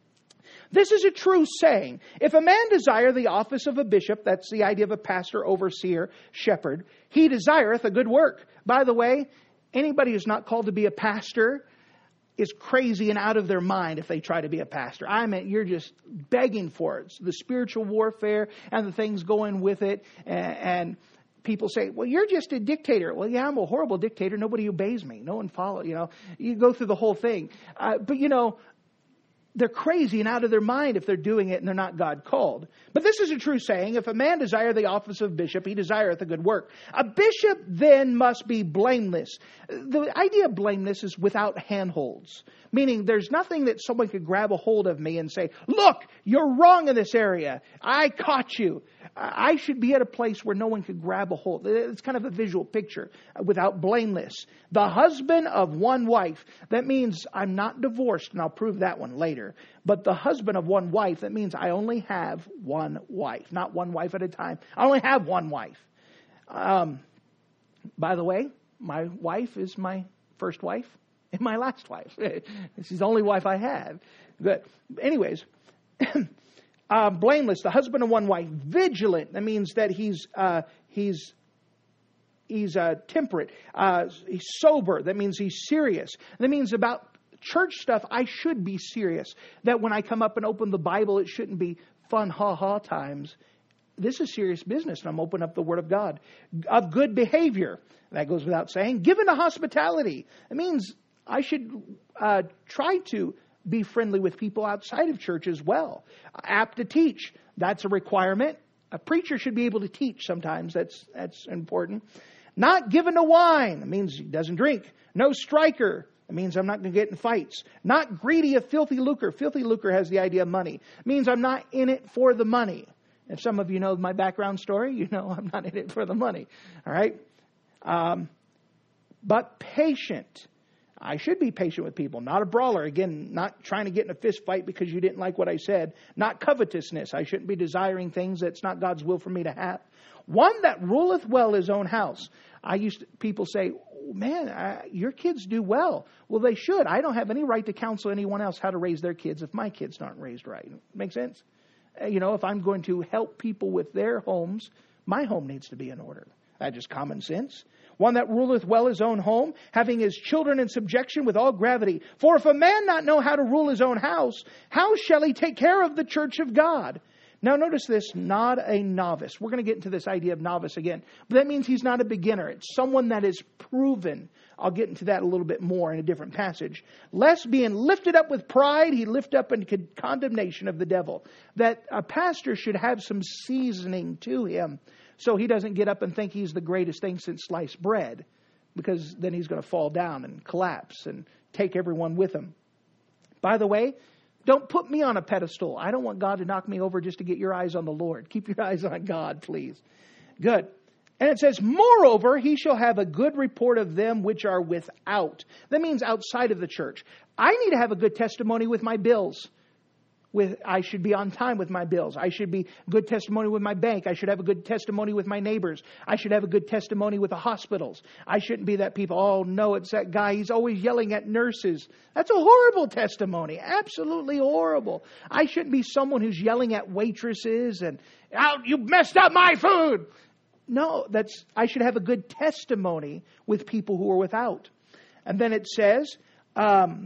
This is a true saying. If a man desire the office of a bishop, that's the idea of a pastor, overseer, shepherd, he desireth a good work. By the way, anybody who's not called to be a pastor is crazy and out of their mind if they try to be a pastor. I mean, you're just begging for it. It's the spiritual warfare and the things going with it. And people say, well, you're just a dictator. Well, yeah, I'm a horrible dictator. Nobody obeys me. No one follows, You go through the whole thing. But they're crazy and out of their mind if they're doing it and they're not God called. But this is a true saying. If a man desire the office of bishop, he desireth a good work. A bishop then must be blameless. The idea of blameless is without handholds. Meaning there's nothing that someone could grab a hold of me and say, look, you're wrong in this area. I caught you. I should be at a place where no one could grab a hold. It's kind of a visual picture. Without blameless. The husband of one wife. That means I'm not divorced, and I'll prove that one later. But the husband of one wife, that means I only have one wife. Not one wife at a time. I only have one wife. By the way, my wife is my first wife and my last wife. She's the only wife I have. Good. Anyways, blameless, the husband of one wife. Vigilant, that means that he's temperate. He's sober, that means he's serious. That means about church stuff, I should be serious. That when I come up and open the Bible, it shouldn't be fun ha-ha times. This is serious business, and I'm opening up the Word of God. Of good behavior, that goes without saying. Given to hospitality, it means I should try to be friendly with people outside of church as well. Apt to teach, that's a requirement. A preacher should be able to teach sometimes, that's important. Not given to wine, it means he doesn't drink. No striker, it means I'm not going to get in fights. Not greedy of filthy lucre. Filthy lucre has the idea of money. It means I'm not in it for the money. If some of you know my background story, you know I'm not in it for the money. All right? But patient. I should be patient with people. Not a brawler. Again, not trying to get in a fist fight because you didn't like what I said. Not covetousness. I shouldn't be desiring things that's not God's will for me to have. One that ruleth well his own house. People say, man, your kids do well. Well, they should. I don't have any right to counsel anyone else how to raise their kids if my kids aren't raised right. Make sense? If I'm going to help people with their homes, my home needs to be in order. That's just common sense. One that ruleth well his own home, having his children in subjection with all gravity. For if a man not know how to rule his own house, how shall he take care of the church of God? Now notice this, not a novice. We're going to get into this idea of novice again. But that means he's not a beginner. It's someone that is proven. I'll get into that a little bit more in a different passage. Lest being lifted up with pride, he lift up in condemnation of the devil. That a pastor should have some seasoning to him, so he doesn't get up and think he's the greatest thing since sliced bread. Because then he's going to fall down and collapse and take everyone with him. By the way, don't put me on a pedestal. I don't want God to knock me over just to get your eyes on the Lord. Keep your eyes on God, please. Good. And it says, moreover, he shall have a good report of them which are without. That means outside of the church. I need to have a good testimony with my bills. I should be on time with my bills. I should be good testimony with my bank. I should have a good testimony with my neighbors. I should have a good testimony with the hospitals. I shouldn't be that people, oh no, it's that guy. He's always yelling at nurses. That's a horrible testimony. Absolutely horrible. I shouldn't be someone who's yelling at waitresses and, oh, you messed up my food. No, I should have a good testimony with people who are without. And then it says, a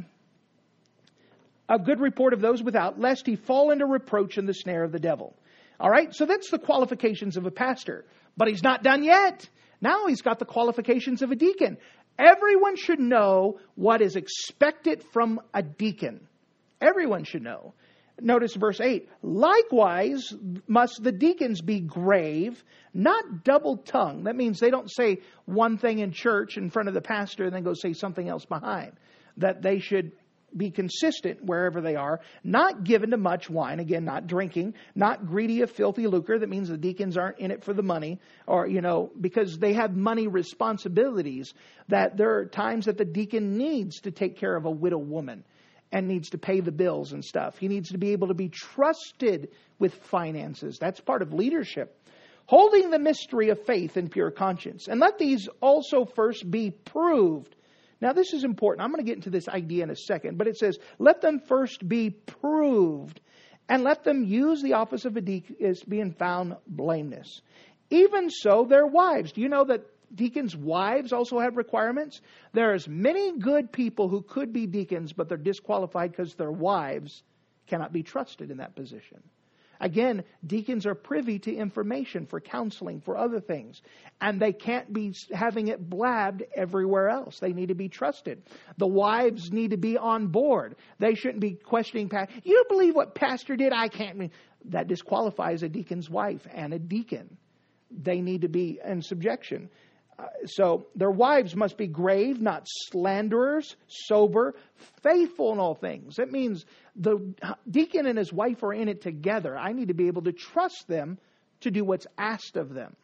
good report of those without, lest he fall into reproach in the snare of the devil. All right, so that's the qualifications of a pastor. But he's not done yet. Now he's got the qualifications of a deacon. Everyone should know what is expected from a deacon. Everyone should know. Notice verse 8. Likewise must the deacons be grave, not double-tongued. That means they don't say one thing in church in front of the pastor and then go say something else behind. That they should be consistent wherever they are, not given to much wine, again, not drinking, not greedy of filthy lucre. That means the deacons aren't in it for the money, or, because they have money responsibilities, that there are times that the deacon needs to take care of a widow woman and needs to pay the bills and stuff. He needs to be able to be trusted with finances. That's part of leadership. Holding the mystery of faith in pure conscience. And let these also first be proved. Now, this is important. I'm going to get into this idea in a second. But it says, let them first be proved. And let them use the office of a deacon as being found blameless. Even so, their wives. Do you know that deacons' wives also have requirements? There's many good people who could be deacons, but they're disqualified because their wives cannot be trusted in that position. Again, deacons are privy to information for counseling, for other things. And they can't be having it blabbed everywhere else. They need to be trusted. The wives need to be on board. They shouldn't be questioning, you believe what pastor did? I can't. That disqualifies a deacon's wife and a deacon. They need to be in subjection. So their wives must be grave, not slanderers, sober, faithful in all things. That means the deacon and his wife are in it together. I need to be able to trust them to do what's asked of them.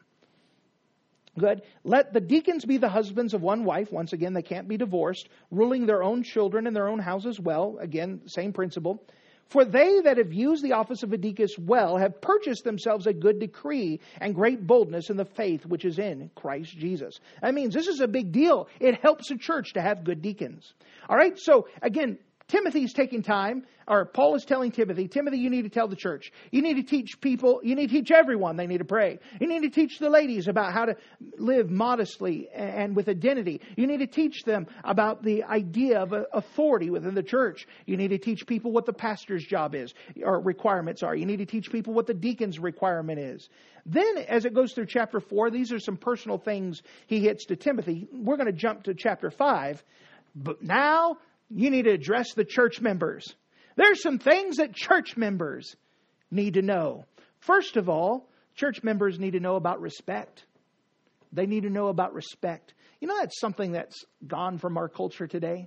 Good. Let the deacons be the husbands of one wife. Once again, they can't be divorced. Ruling their own children and their own houses well. Again, same principle. For they that have used the office of a deacon well have purchased themselves a good decree and great boldness in the faith which is in Christ Jesus. That means this is a big deal. It helps a church to have good deacons. All right, so again, Timothy's taking time, or Paul is telling Timothy, you need to tell the church. You need to teach people, you need to teach everyone they need to pray. You need to teach the ladies about how to live modestly and with identity. You need to teach them about the idea of authority within the church. You need to teach people what the pastor's job is, or requirements are. You need to teach people what the deacon's requirement is. Then, as it goes through chapter 4, these are some personal things he hits to Timothy. We're going to jump to chapter 5. But now, you need to address the church members. There's some things that church members need to know. First of all, church members need to know about respect. They need to know about respect. You know, that's something that's gone from our culture today.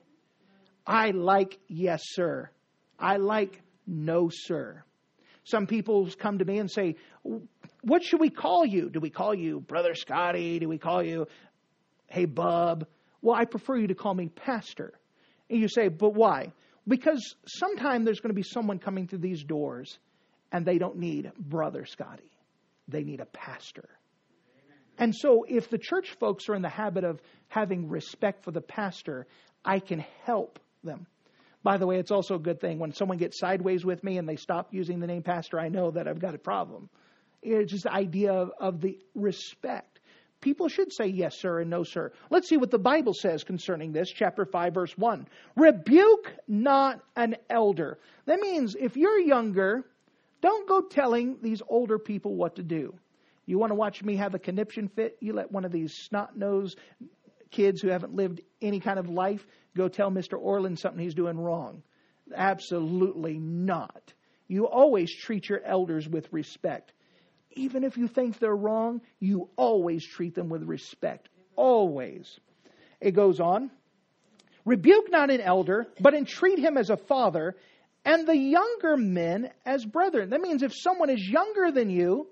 I like yes, sir. I like no, sir. Some people come to me and say, what should we call you? Do we call you Brother Scotty? Do we call you, hey, Bub? Well, I prefer you to call me Pastor. And you say, but why? Because sometime there's going to be someone coming through these doors and they don't need Brother Scotty. They need a pastor. Amen. And so if the church folks are in the habit of having respect for the pastor, I can help them. By the way, it's also a good thing when someone gets sideways with me and they stop using the name pastor, I know that I've got a problem. It's just the idea of the respect. People should say yes, sir, and no, sir. Let's see what the Bible says concerning this. Chapter 5, verse 1. Rebuke not an elder. That means if you're younger, don't go telling these older people what to do. You want to watch me have a conniption fit? You let one of these snot-nosed kids who haven't lived any kind of life go tell Mr. Orland something he's doing wrong. Absolutely not. You always treat your elders with respect. Even if you think they're wrong, you always treat them with respect. Always. It goes on. Rebuke not an elder, but entreat him as a father, and the younger men as brethren. That means if someone is younger than you,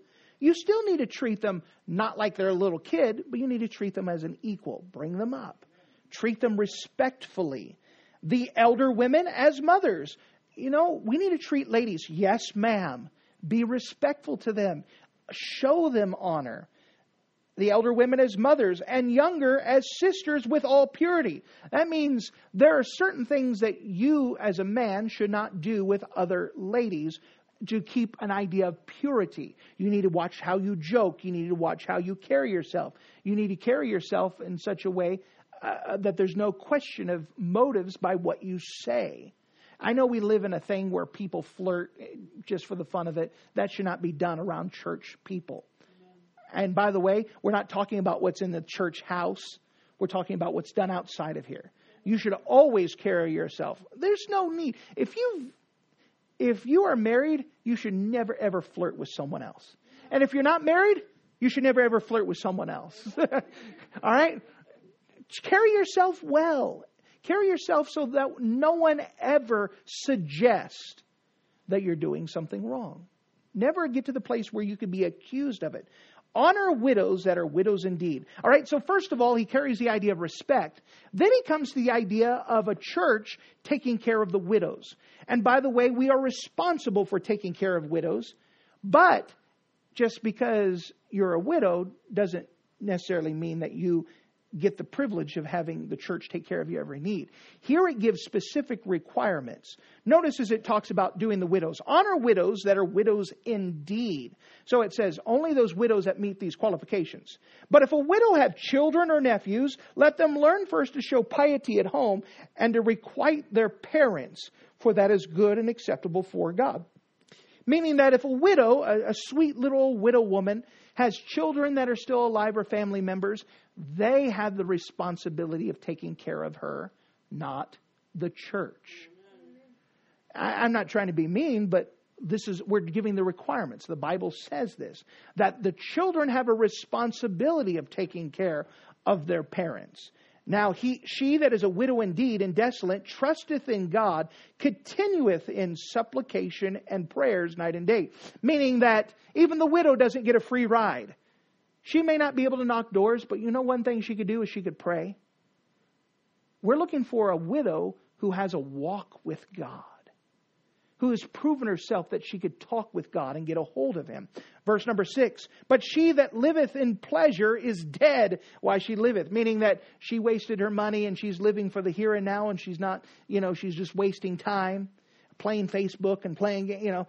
you still need to treat them not like they're a little kid, but you need to treat them as an equal. Bring them up. Treat them respectfully. The elder women as mothers. We need to treat ladies, yes, ma'am. Be respectful to them. Show them honor. The elder women as mothers, and younger as sisters with all purity. That means there are certain things that you as a man should not do with other ladies to keep an idea of purity. You need to watch how you joke. You need to watch how you carry yourself. You need to carry yourself in such a way that there's no question of motives by what you say. I know we live in a thing where people flirt just for the fun of it. That should not be done around church people. And by the way, we're not talking about what's in the church house. We're talking about what's done outside of here. You should always carry yourself. There's no need. If you are married, you should never ever flirt with someone else. And if you're not married, you should never ever flirt with someone else. All right? Carry yourself well. Carry yourself so that no one ever suggests that you're doing something wrong. Never get to the place where you could be accused of it. Honor widows that are widows indeed. All right, so first of all, he carries the idea of respect. Then he comes to the idea of a church taking care of the widows. And by the way, we are responsible for taking care of widows. But just because you're a widow doesn't necessarily mean that you get the privilege of having the church take care of your every need. Here it gives specific requirements. Notice as it talks about doing the widows. Honor widows that are widows indeed. So it says, only those widows that meet these qualifications. But if a widow have children or nephews, let them learn first to show piety at home and to requite their parents, for that is good and acceptable for God. Meaning that if a widow, a sweet little widow woman, has children that are still alive or family members, they have the responsibility of taking care of her, not the church. I'm not trying to be mean, but we're giving the requirements. The Bible says this, that the children have a responsibility of taking care of their parents. Now she that is a widow indeed and desolate trusteth in God, continueth in supplication and prayers night and day. Meaning that even the widow doesn't get a free ride. She may not be able to knock doors, but one thing she could do is she could pray. We're looking for a widow who has a walk with God, who has proven herself that she could talk with God and get a hold of Him. Verse number 6, but she that liveth in pleasure is dead while she liveth. Meaning that she wasted her money and she's living for the here and now, and she's not, she's just wasting time playing Facebook and playing,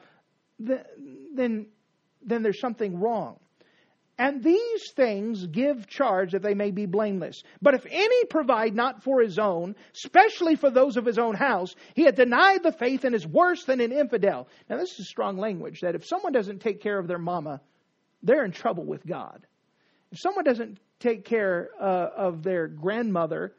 then there's something wrong. And these things give charge that they may be blameless. But if any provide not for his own, especially for those of his own house, he hath denied the faith and is worse than an infidel. Now this is strong language, that if someone doesn't take care of their mama, they're in trouble with God. If someone doesn't take care of their grandmother,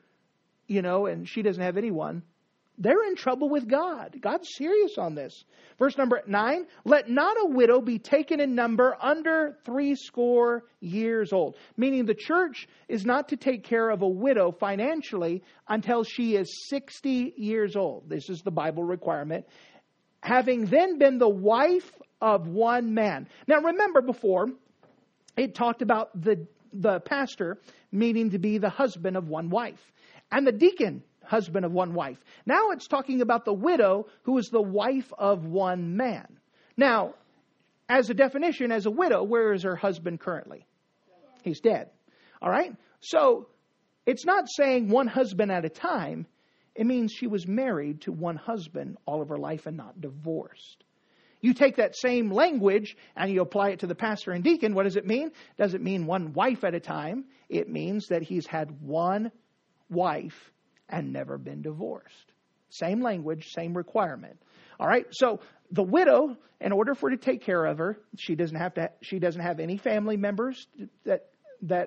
and she doesn't have anyone, they're in trouble with God. God's serious on this. Verse number 9, let not a widow be taken in number under 80 years old. Meaning the church is not to take care of a widow financially until she is 60 years old. This is the Bible requirement. Having then been the wife of one man. Now remember before, it talked about the pastor meaning to be the husband of one wife. And the deacon, husband of one wife. Now it's talking about the widow who is the wife of one man. Now, as a definition, as a widow, where is her husband currently? He's dead. All right? So it's not saying one husband at a time. It means she was married to one husband all of her life and not divorced. You take that same language and you apply it to the pastor and deacon. What does it mean? Does it mean one wife at a time? It means that he's had one wife and never been divorced. Same language, same requirement. All right. So the widow, in order for her to take care of her, she doesn't have any family members that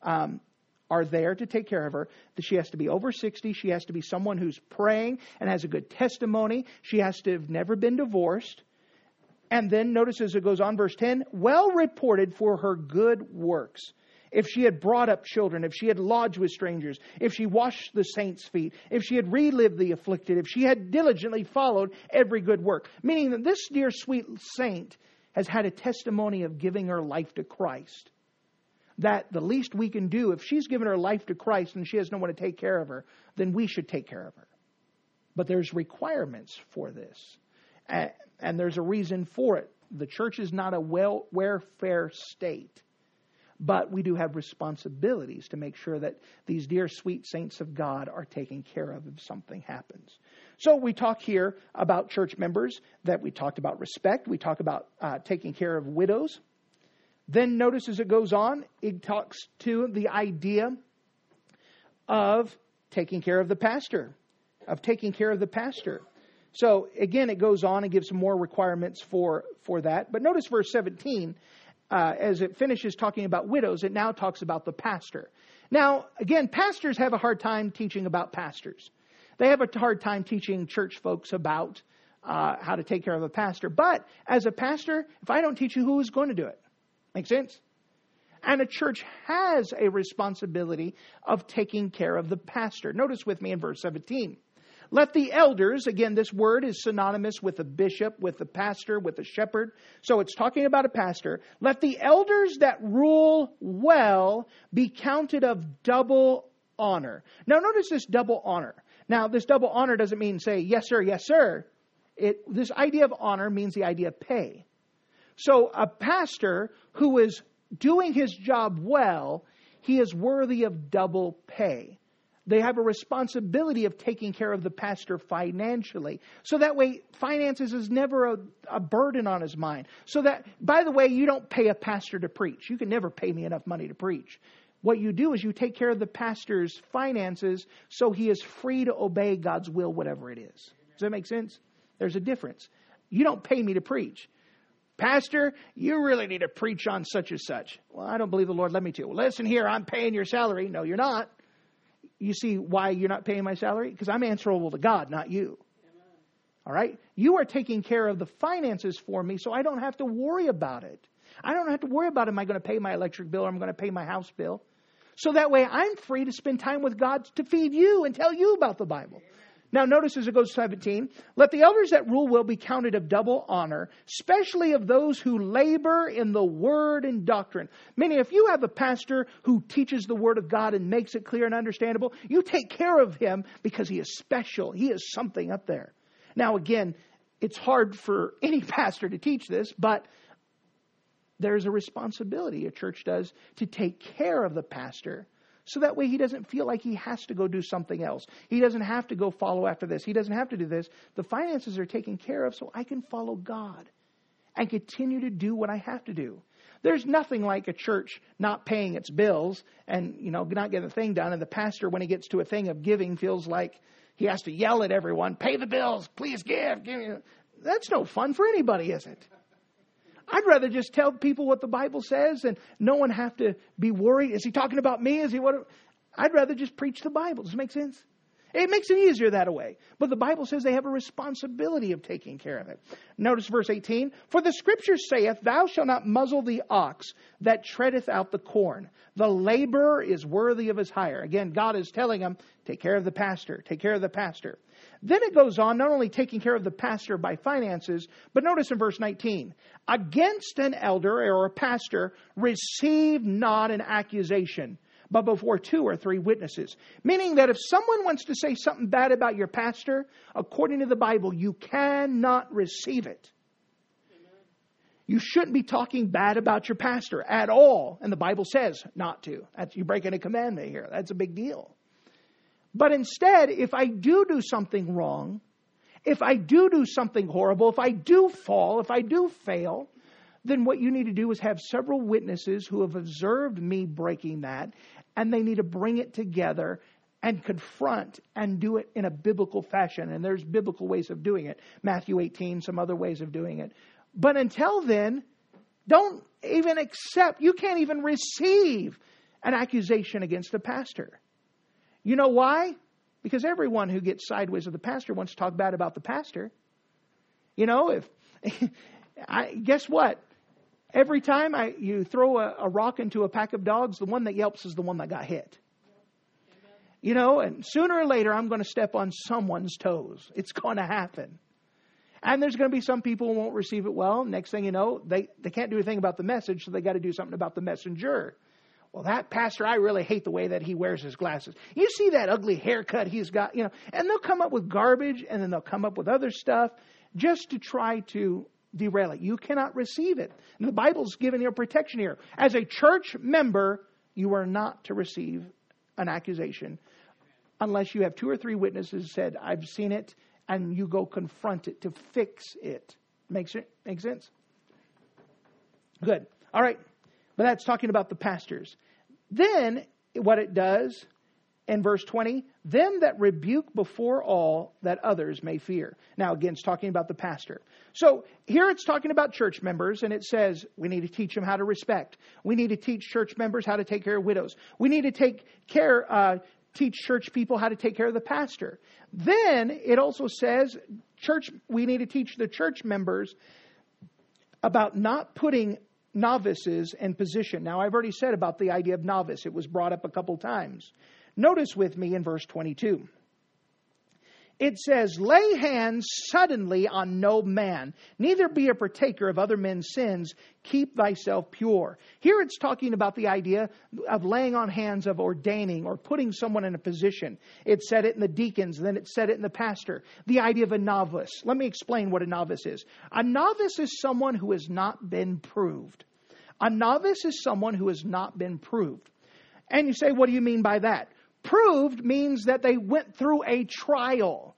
are there to take care of her. She has to be over 60. She has to be someone who's praying and has a good testimony. She has to have never been divorced. And then notice as it goes on, verse 10, well reported for her good works. If she had brought up children, if she had lodged with strangers, if she washed the saints' feet, if she had relived the afflicted, if she had diligently followed every good work. Meaning that this dear sweet saint has had a testimony of giving her life to Christ, that the least we can do, if she's given her life to Christ and she has no one to take care of her, then we should take care of her. But there's requirements for this. And there's a reason for it. The church is not a welfare state. But we do have responsibilities to make sure that these dear sweet saints of God are taken care of if something happens. So we talk here about church members, that we talked about respect. We talk about taking care of widows. Then notice as it goes on, it talks to the idea of taking care of the pastor. So again, it goes on and gives some more requirements for that. But notice verse 17, as it finishes talking about widows, it now talks about the pastor. Now, again, pastors have a hard time teaching about pastors. They have a hard time teaching church folks about how to take care of a pastor. But as a pastor, if I don't teach you, who is going to do it? Make sense? And a church has a responsibility of taking care of the pastor. Notice with me in verse 17. Let the elders, again, this word is synonymous with a bishop, with a pastor, with a shepherd. So it's talking about a pastor. Let the elders that rule well be counted of double honor. Now notice this double honor. Now this double honor doesn't mean say, yes sir, yes sir. This idea of honor means the idea of pay. So a pastor who is doing his job well, he is worthy of double pay. They have a responsibility of taking care of the pastor financially. So that way, finances is never a burden on his mind. So that, by the way, you don't pay a pastor to preach. You can never pay me enough money to preach. What you do is you take care of the pastor's finances so he is free to obey God's will, whatever it is. Does that make sense? There's a difference. You don't pay me to preach. Pastor, you really need to preach on such and such. Well, I don't believe the Lord led me to. Well, listen here, I'm paying your salary. No, you're not. You see why you're not paying my salary? Because I'm answerable to God, not you. Amen. All right? You are taking care of the finances for me, so I don't have to worry about it. I don't have to worry about, am I going to pay my electric bill or am I going to pay my house bill? So that way I'm free to spend time with God to feed you and tell you about the Bible. Amen. Now notice as it goes to 17, let the elders that rule well be counted of double honor, especially of those who labor in the word and doctrine. Meaning if you have a pastor who teaches the word of God and makes it clear and understandable, you take care of him because he is special. He is something up there. Now again, it's hard for any pastor to teach this, but there's a responsibility a church does to take care of the pastor. So that way he doesn't feel like he has to go do something else. He doesn't have to go follow after this. He doesn't have to do this. The finances are taken care of so I can follow God and continue to do what I have to do. There's nothing like a church not paying its bills and, not getting the thing done. And the pastor, when he gets to a thing of giving, feels like he has to yell at everyone, pay the bills, please give. That's no fun for anybody, is it? I'd rather just tell people what the Bible says and no one have to be worried. Is he talking about me? I'd rather just preach the Bible. Does it make sense? It makes it easier that way. But the Bible says they have a responsibility of taking care of it. Notice verse 18. For the scripture saith, thou shalt not muzzle the ox that treadeth out the corn. The laborer is worthy of his hire. Again, God is telling them, take care of the pastor. Take care of the pastor. Then it goes on, not only taking care of the pastor by finances, but notice in verse 19, against an elder or a pastor, receive not an accusation, but before 2 or 3 witnesses. Meaning that if someone wants to say something bad about your pastor, according to the Bible, you cannot receive it. Amen. You shouldn't be talking bad about your pastor at all. And the Bible says not to. You're breaking a commandment here. That's a big deal. But instead, if I do something wrong, if I do something horrible, if I do fall, if I do fail, then what you need to do is have several witnesses who have observed me breaking that, and they need to bring it together and confront and do it in a biblical fashion. And there's biblical ways of doing it. Matthew 18, some other ways of doing it. But until then, don't even accept, you can't even receive an accusation against a pastor. You know why? Because everyone who gets sideways with the pastor wants to talk bad about the pastor. Guess what? Every time you throw a rock into a pack of dogs, the one that yelps is the one that got hit. And sooner or later, I'm going to step on someone's toes. It's going to happen. And there's going to be some people who won't receive it well. Next thing you know, they can't do anything about the message, so they got to do something about the messenger. Well, that pastor, I really hate the way that he wears his glasses. You see that ugly haircut he's got, and they'll come up with garbage, and then they'll come up with other stuff just to try to derail it. You cannot receive it. And the Bible's giving you a protection here. As a church member, you are not to receive an accusation unless you have 2 or 3 witnesses said, I've seen it, and you go confront it to fix it. Make sense? Good. All right. But that's talking about the pastors. Then what it does in verse 20, them that rebuke before all that others may fear. Now again, it's talking about the pastor. So here it's talking about church members, and it says we need to teach them how to respect. We need to teach church members how to take care of widows. We need to teach church people how to take care of the pastor. Then it also says we need to teach the church members about not putting novices in position. Now, I've already said about the idea of novice. It was brought up a couple times. Notice with me in verse 22. It says, lay hands suddenly on no man, neither be a partaker of other men's sins, keep thyself pure. Here it's talking about the idea of laying on hands, of ordaining or putting someone in a position. It said it in the deacons, then it said it in the pastor. The idea of a novice. Let me explain what a novice is. A novice is someone who has not been proved. A novice is someone who has not been proved. And you say, what do you mean by that? Proved means that they went through a trial.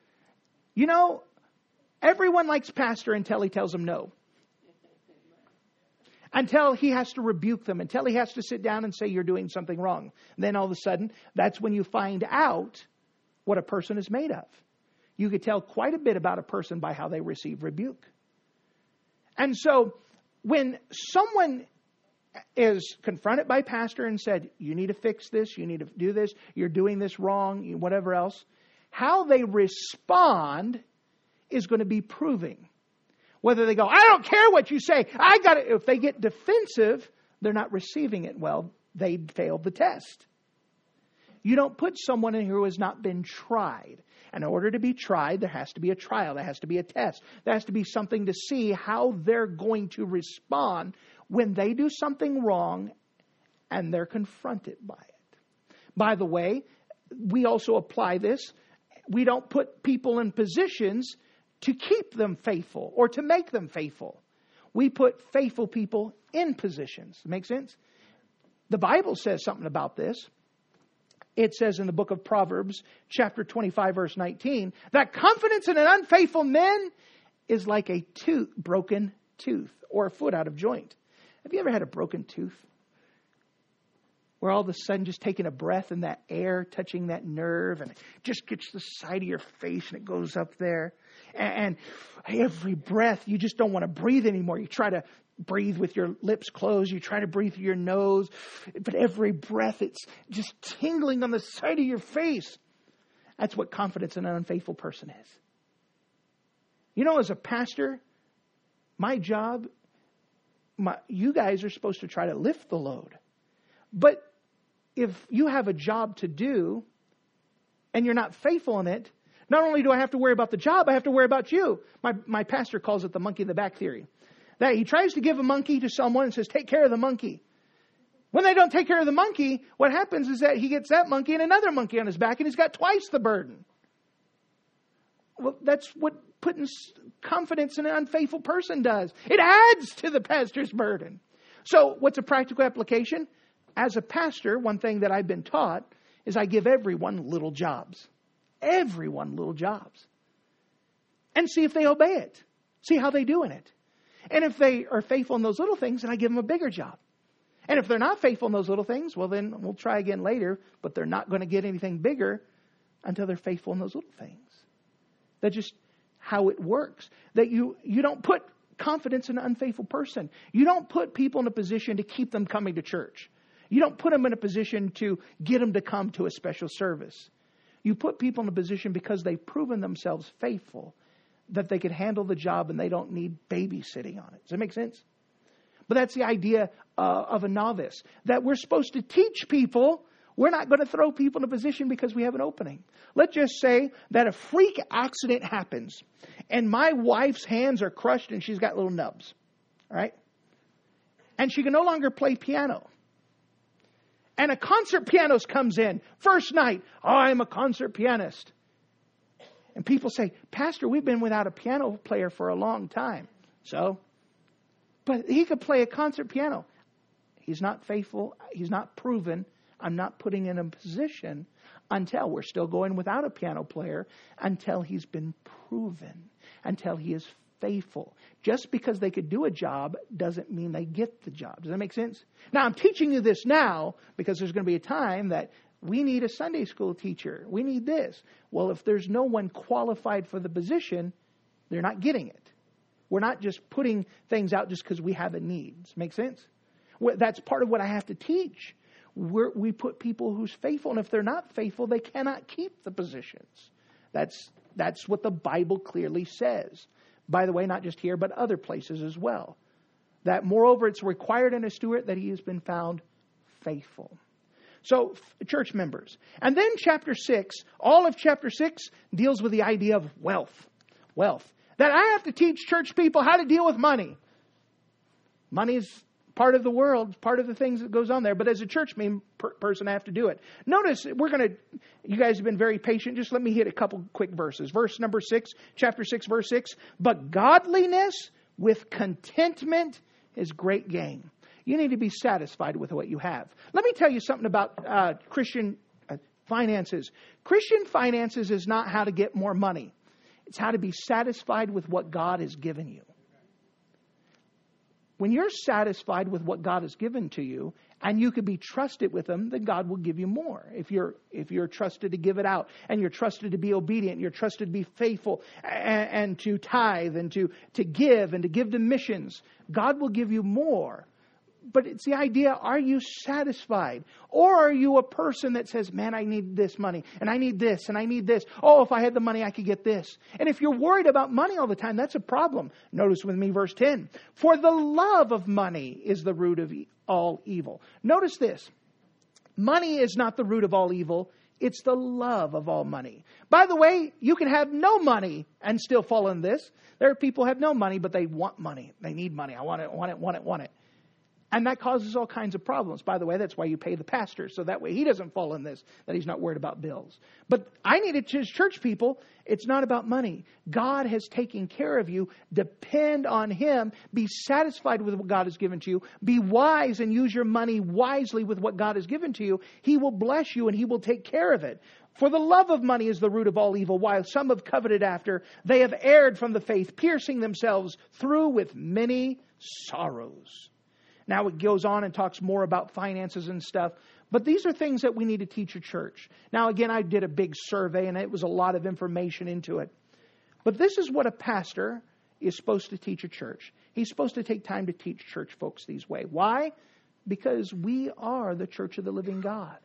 Everyone likes pastor until he tells them no. Until he has to rebuke them. Until he has to sit down and say you're doing something wrong. And then all of a sudden, that's when you find out what a person is made of. You could tell quite a bit about a person by how they receive rebuke. And so, when someone is confronted by pastor and said, you need to fix this, you need to do this, you're doing this wrong, whatever else, how they respond is going to be proving. Whether they go, I don't care what you say, I got it. If they get defensive, they're not receiving it well. They failed the test. You don't put someone in who has not been tried. In order to be tried, there has to be a trial. There has to be a test. There has to be something to see how they're going to respond when they do something wrong and they're confronted by it. By the way, we also apply this. We don't put people in positions to keep them faithful or to make them faithful. We put faithful people in positions. Make sense? The Bible says something about this. It says in the book of Proverbs, chapter 25, verse 19, that confidence in an unfaithful man is like a broken tooth or a foot out of joint. Have you ever had a broken tooth? Where all of a sudden just taking a breath and that air touching that nerve and it just gets the side of your face and it goes up there. And every breath, you just don't want to breathe anymore. You try to breathe with your lips closed. You try to breathe through your nose. But every breath, it's just tingling on the side of your face. That's what confidence in an unfaithful person is. As a pastor, my job, you guys are supposed to try to lift the load. But if you have a job to do and you're not faithful in it, not only do I have to worry about the job, I have to worry about you. My pastor calls it the monkey in the back theory. That he tries to give a monkey to someone and says, take care of the monkey. When they don't take care of the monkey, what happens is that he gets that monkey and another monkey on his back and he's got twice the burden. Well, that's what putting confidence in an unfaithful person does. It adds to the pastor's burden. So what's a practical application? As a pastor, one thing that I've been taught is I give everyone little jobs. Everyone little jobs. And see if they obey it. See how they do in it. And if they are faithful in those little things, then I give them a bigger job. And if they're not faithful in those little things, well, then we'll try again later. But they're not going to get anything bigger until they're faithful in those little things. That's just how it works. That you don't put confidence in an unfaithful person. You don't put people in a position to keep them coming to church. You don't put them in a position to get them to come to a special service. You put people in a position because they've proven themselves faithful, that they can handle the job and they don't need babysitting on it. Does that make sense? But that's the idea of a novice. That we're supposed to teach people We're not going to throw people in a position because we have an opening. Let's just say that a freak accident happens and my wife's hands are crushed and she's got little nubs. All right? And she can no longer play piano. And a concert pianist comes in. First night, I'm a concert pianist. And people say, Pastor, we've been without a piano player for a long time. So, but he could play a concert piano. He's not faithful. He's not proven. I'm not putting in a position until we're still going without a piano player, until he's been proven, until he is faithful. Just because they could do a job doesn't mean they get the job. Does that make sense? Now, I'm teaching you this now because there's going to be a time that we need a Sunday school teacher. We need this. Well, if there's no one qualified for the position, they're not getting it. We're not just putting things out just because we have a need. Does that make sense? That's part of what I have to teach. We put people who's faithful, and if they're not faithful, they cannot keep the positions. That's what the Bible clearly says. By the way, not just here, but other places as well. That moreover, it's required in a steward that he has been found faithful. So, church members. And then chapter 6, all of chapter 6 deals with the idea of wealth. Wealth. That I have to teach church people how to deal with money. Money is part of the world, part of the things that goes on there. But as a church person, I have to do it. Notice, you guys have been very patient. Just let me hit a couple quick verses. Verse number 6, chapter 6, verse 6. But godliness with contentment is great gain. You need to be satisfied with what you have. Let me tell you something about Christian finances. Christian finances is not how to get more money. It's how to be satisfied with what God has given you. When you're satisfied with what God has given to you, and you can be trusted with them, then God will give you more. If you're trusted to give it out, and you're trusted to be obedient, and you're trusted to be faithful, and to tithe, and to give, and to give to missions, God will give you more. But it's the idea, are you satisfied? Or are you a person that says, man, I need this money, and I need this, and I need this. Oh, if I had the money, I could get this. And if you're worried about money all the time, that's a problem. Notice with me verse 10. For the love of money is the root of all evil. Notice this. Money is not the root of all evil. It's the love of all money. By the way, you can have no money and still fall in this. There are people who have no money, but they want money. They need money. I want it, want it, want it, want it. And that causes all kinds of problems. By the way, that's why you pay the pastor. So that way he doesn't fall in this, that he's not worried about bills. But I need it to church people. It's not about money. God has taken care of you. Depend on Him. Be satisfied with what God has given to you. Be wise and use your money wisely with what God has given to you. He will bless you and He will take care of it. For the love of money is the root of all evil, while some have coveted after. They have erred from the faith, piercing themselves through with many sorrows. Now it goes on and talks more about finances and stuff. But these are things that we need to teach a church. Now again, I did a big survey and it was a lot of information into it. But this is what a pastor is supposed to teach a church. He's supposed to take time to teach church folks these way. Why? Because we are the church of the living God.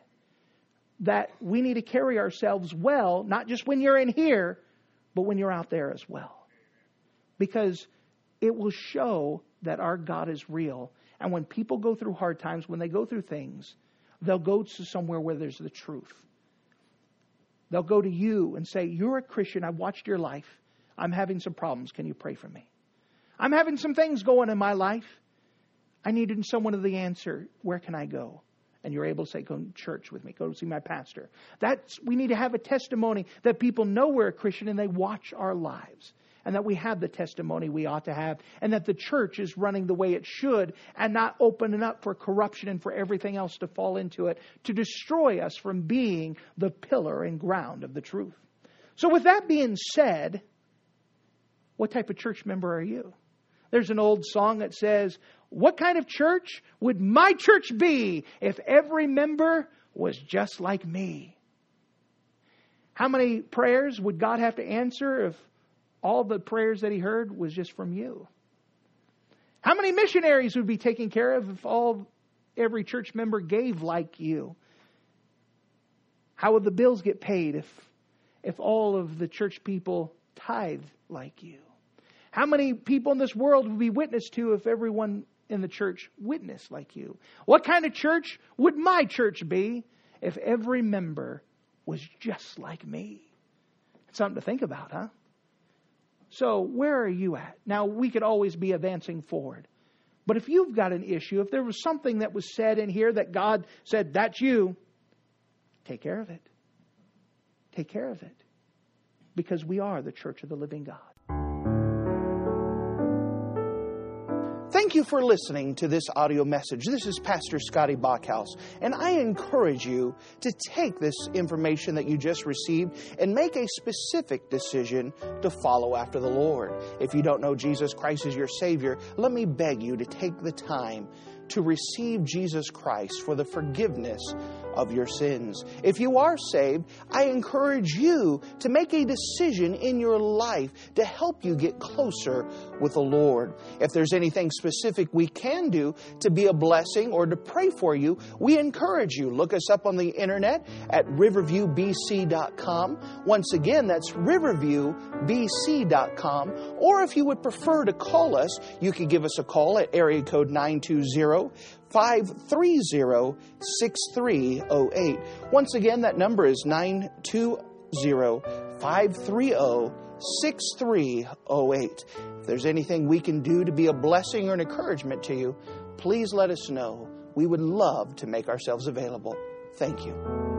That we need to carry ourselves well, not just when you're in here, but when you're out there as well. Because it will show that our God is real. And when people go through hard times, when they go through things, they'll go to somewhere where there's the truth. They'll go to you and say, you're a Christian. I've watched your life. I'm having some problems. Can you pray for me? I'm having some things going in my life. I needed someone to the answer. Where can I go? And you're able to say, go to church with me. Go to see my pastor. We need to have a testimony that people know we're a Christian and they watch our lives. And that we have the testimony we ought to have. And that the church is running the way it should. And not opening up for corruption and for everything else to fall into it. To destroy us from being the pillar and ground of the truth. So with that being said, what type of church member are you? There's an old song that says, what kind of church would my church be if every member was just like me? How many prayers would God have to answer if all the prayers that He heard was just from you? How many missionaries would be taken care of if every church member gave like you? How would the bills get paid if all of the church people tithe like you? How many people in this world would be witnessed to if everyone in the church witnessed like you? What kind of church would my church be if every member was just like me? It's something to think about, huh? So where are you at? Now, we could always be advancing forward. But if you've got an issue, if there was something that was said in here that God said, that's you, take care of it. Take care of it. Because we are the church of the living God. Thank you for listening to this audio message. This is Pastor Scotty Bachhaus, and I encourage you to take this information that you just received and make a specific decision to follow after the Lord. If you don't know Jesus Christ as your Savior, let me beg you to take the time to receive Jesus Christ for the forgiveness of your sins. If you are saved, I encourage you to make a decision in your life to help you get closer with the Lord. If there's anything specific we can do to be a blessing or to pray for you, we encourage you. Look us up on the internet at riverviewbc.com. Once again, that's riverviewbc.com. Or if you would prefer to call us, you can give us a call at area code 920-530-6308. Once again, that number is 920-530-6308. If there's anything we can do to be a blessing or an encouragement to you, please let us know. We would love to make ourselves available. Thank you.